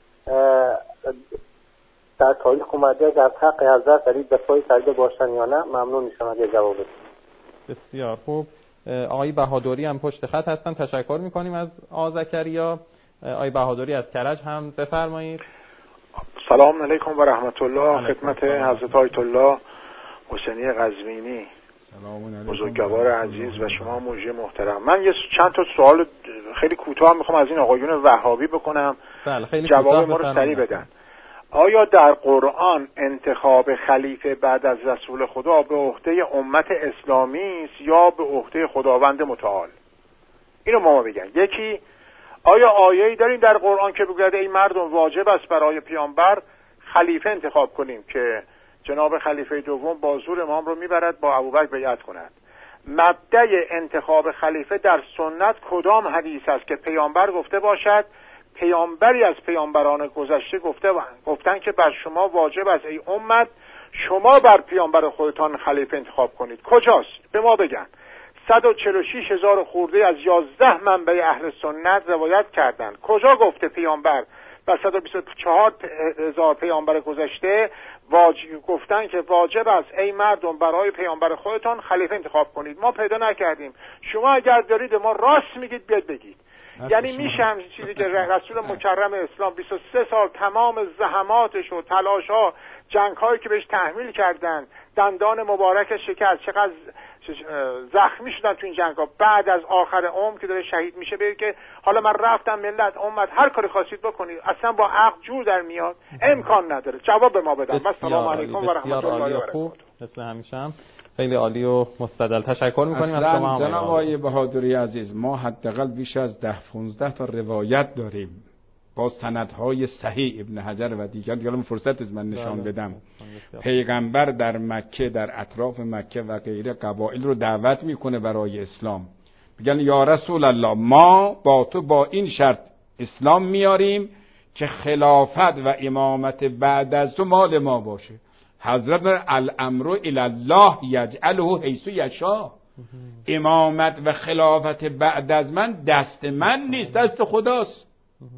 Speaker 10: در تاریخ اومده که از حق حضرت علی دفاعی کرده باشن یا نه؟ ممنون میشم اگه جواب بدید.
Speaker 3: بسیار خوب، آقای بهادری هم پشت خط هستن، تشکر میکنیم از آقا زکریا. آقای بهادری از کرج هم بفرمایید.
Speaker 11: سلام علیکم و رحمت الله خدمت حضرت آیت الله حسینی قزوینی بزرگوار عزیز و شما موجه محترم. من یه چند تا سوال خیلی کوتاه میخوام از این آقایون وهابی بکنم، جواب ما رو سریع بدن. آیا در قرآن انتخاب خلیفه بعد از رسول خدا به عهده امت اسلامی است یا به عهده خداوند متعال؟ اینو ما بگن. یکی، آیا آیه‌ای داریم در قرآن که بگه ای مردم واجب است برای پیامبر خلیفه انتخاب کنیم که جناب خلیفه دوم با زور امام رو میبرد با ابوبکر بیعت کند؟ مبدأ انتخاب خلیفه در سنت کدام حدیث است که پیامبر گفته باشد پیامبری از پیامبران گذشته گفته گفتن که بر شما واجب است ای امت شما بر پیامبر خودتان خلیفه انتخاب کنید؟ کجاست؟ به ما بگن. صد و چهل و شش هزار خورده از یازده منبع اهل سنت روایت کردند. کجا گفته پیامبر و صد و بیست و چهار هزار پیامبر گذشته واجب گفتن که واجب است ای مردم برای پیامبر خودتان خلیفه انتخاب کنید؟ ما پیدا نکردیم. شما اگر دارید ما راست میگید بیاد بگید. یعنی میشه همین چیزی که رسول مکرم اسلام بیست و سه سال تمام زحماتش و تلاش‌ها، جنگ‌هایی که بهش تحمیل کردن، دندان مبارک شکست، چقدر زخمی شدن تو این جنگ‌ها، بعد از آخر عمر که داره شهید میشه بگه که حالا من رفتم ملت امت هر کاری خواستید بکنید، اصلا با عقل جور در میاد، امکان نداره. جواب به ما بدن. السلام علیکم و رحمت الله و برکاته.
Speaker 3: مثل همیشه هم خیلی عالی و مستدل تشکر می‌کنیم از شما.
Speaker 5: جناب آقای بهادری عزیز، ما حداقل بیش از ده پانزده تا روایت داریم با سندهای صحیح ابن حجر و دیگر. دیگه فرصت از من نشان بدم. پیغمبر در مکه، در اطراف مکه و غیره قبایل رو دعوت میکنه برای اسلام. میگن یا رسول الله، ما با تو با این شرط اسلام میاریم که خلافت و امامت بعد از تو مال ما باشه. حضرت الامر الی الله یجعله حیث یشاء. امامت و خلافت بعد از من دست من نیست، دست خداست.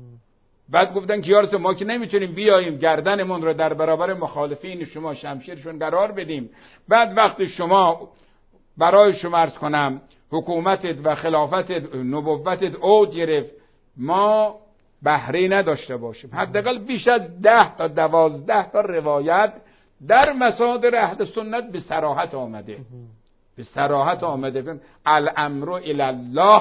Speaker 5: بعد گفتن که یا رسول ما که نمیتونیم بیاییم گردنمون رو در برابر مخالفین شما شمشیرشون قرار بدیم، بعد وقتی شما برای شما عرض کنم حکومتت و خلافتت نبوتت اوج گرفت، ما بهره نداشته باشیم. حداقل بیش از ده تا دوازده تا روایت در مصادر اهل سنت به صراحت آمده، به صراحت آمده الامر الی الله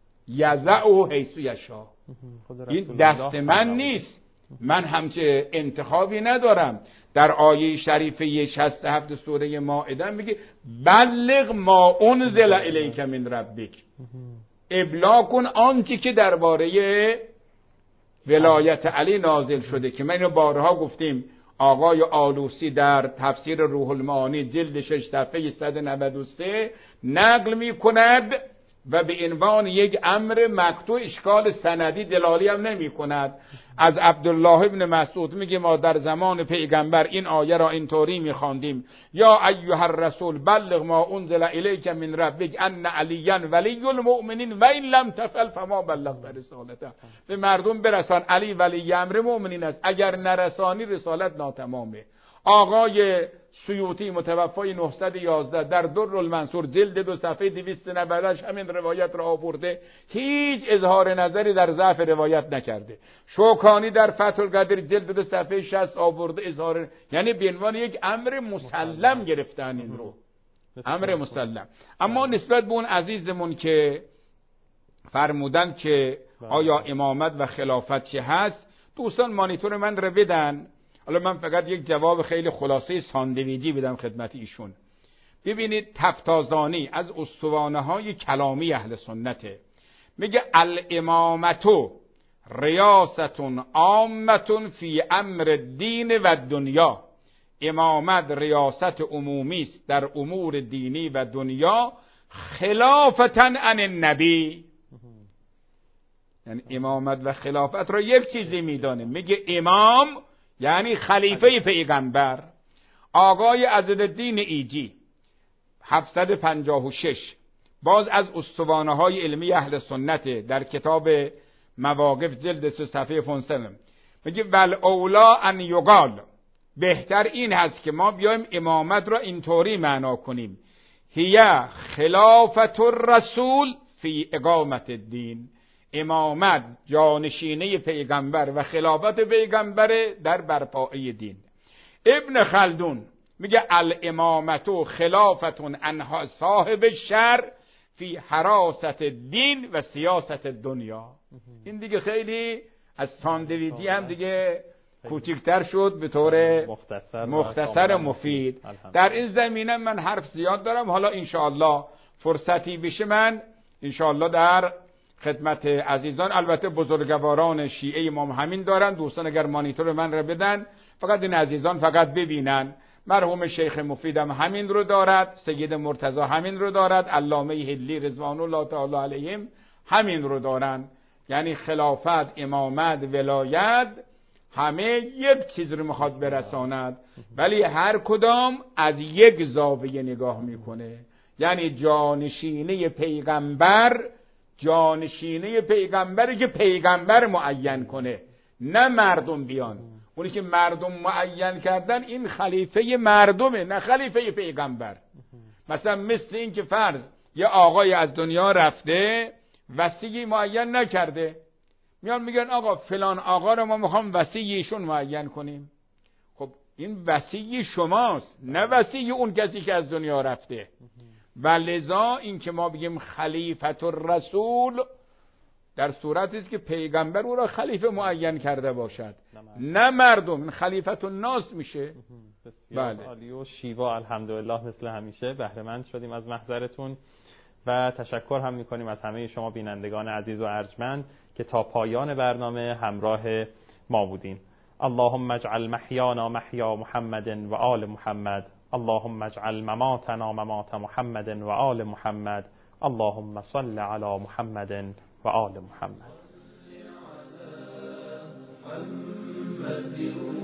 Speaker 5: یضعه حیث یشاء. این دست من نیست، من همچه انتخابی ندارم. در آیه شریفه شصت و هفت سوره مائده میگه بلغ ما انزل الیک من ربک، ابلاغ کن آنچه که درباره ولایت علی نازل شده. که ما اینو بارها گفتیم. آقای آلوسی در تفسیر روح المعانی جلد شش صفحه صد و نود و سه نقل می کند و به عنوان یک امر مقطوع، اشکال سندی دلالی هم نمی کند، از عبدالله ابن مسعود میگه ما در زمان پیغمبر این آیه را اینطوری میخواندیم یا ایها الرسول بلغ ما انزل الیک من ربک ان علیا ولی المؤمنین و این لم تفعل فما بلغت رسالته. به مردم برسان علی ولی امر مؤمنین است، اگر نرسانی رسالت ناتمامه. آقای سیوطی متوفای نهصد و یازده در در المنصور جلد دو صفحه دویست و نود همین روایت را آورده، هیچ اظهار نظری در ضعف روایت نکرده. شوکانی در فتح القدیر جلد دو صفحه شصت آورده اظهار، یعنی به عنوان یک امر مسلم گرفتن این رو، امر مسلم. اما نسبت به اون عزیزمون که فرمودن که آیا امامت و خلافت چه هست، دوستان مانیتور من رو بدن. حالا من فقط یک جواب خیلی خلاصه ساندویجی بدم خدمت ایشون. ببینید تفتازانی از اسطوانه های کلامی اهل سنته، میگه الامامتو ریاستون عامتون فی امر دین و دنیا. امامت ریاست عمومی است در امور دینی و دنیا، خلافتن عن النبی. یعنی امامت و خلافت را یک چیزی میدانه، میگه امام یعنی خلیفه پیغمبر. آقای عزالدین ایجی هفتصد و پنجاه و شش باز از اسطوانه های علمی اهل سنت در کتاب مواقف جلد سه صفحه پانصد میگه ول اولا ان یقال، بهتر این هست که ما بیایم امامت را اینطوری معنا کنیم هی خلافت الرسول فی اقامت الدین. امامت جانشینه پیغمبر و خلافت پیغمبر در برپایی دین. ابن خلدون میگه الامامتو خلافتون انها صاحب شر فی حراست دین و سیاست دنیا. این دیگه خیلی از ساندویجی هم دیگه کوچکتر شد به طور مختصر, مختصر مفید. در این زمینه من حرف زیاد دارم، حالا انشاءالله فرصتی بشه من انشاءالله در خدمت عزیزان، البته بزرگواران شیعه امام همین دارن، دوستان اگر مانیتور من رو بدن فقط این عزیزان فقط ببینن. مرحوم شیخ مفیدم همین رو دارد، سید مرتضی همین رو دارد، علامه هلی رضوان الله تعالی علیهم همین رو دارن. یعنی خلافت، امامت، ولایت همه یک چیز رو میخواد برساند، ولی هر کدام از یک زاویه نگاه میکنه. یعنی جانشینه پیغمبر، جانشینه پیغمبری که پیغمبر معین کنه، نه مردم بیان. اونی که مردم معین کردن این خلیفه مردمه، نه خلیفه پیغمبر. مثلا مثل این که فرض یه آقای از دنیا رفته وصی معین نکرده، میان میگن آقا فلان آقا رو ما میخوام وصی ایشون معین کنیم. خب این وصی شماست، نه وصی اون کسی که از دنیا رفته. و لذا این که ما بگیم خلیفت الرسول در صورتی است که پیغمبر او را خلیفه معین کرده باشد، نه مردم. خلیفت الناس میشه.
Speaker 3: بله. عالی و شیوا الحمدلله مثل همیشه بهره مند شدیم از محضرتون و تشکر هم میکنیم از همه شما بینندگان عزیز و ارجمند که تا پایان برنامه همراه ما بودین. اللهم اجعل محیانا محیا محمد و آل محمد، اللهم اجعل مماتنا ممات محمد و آل محمد، اللهم صل علی محمد و آل محمد.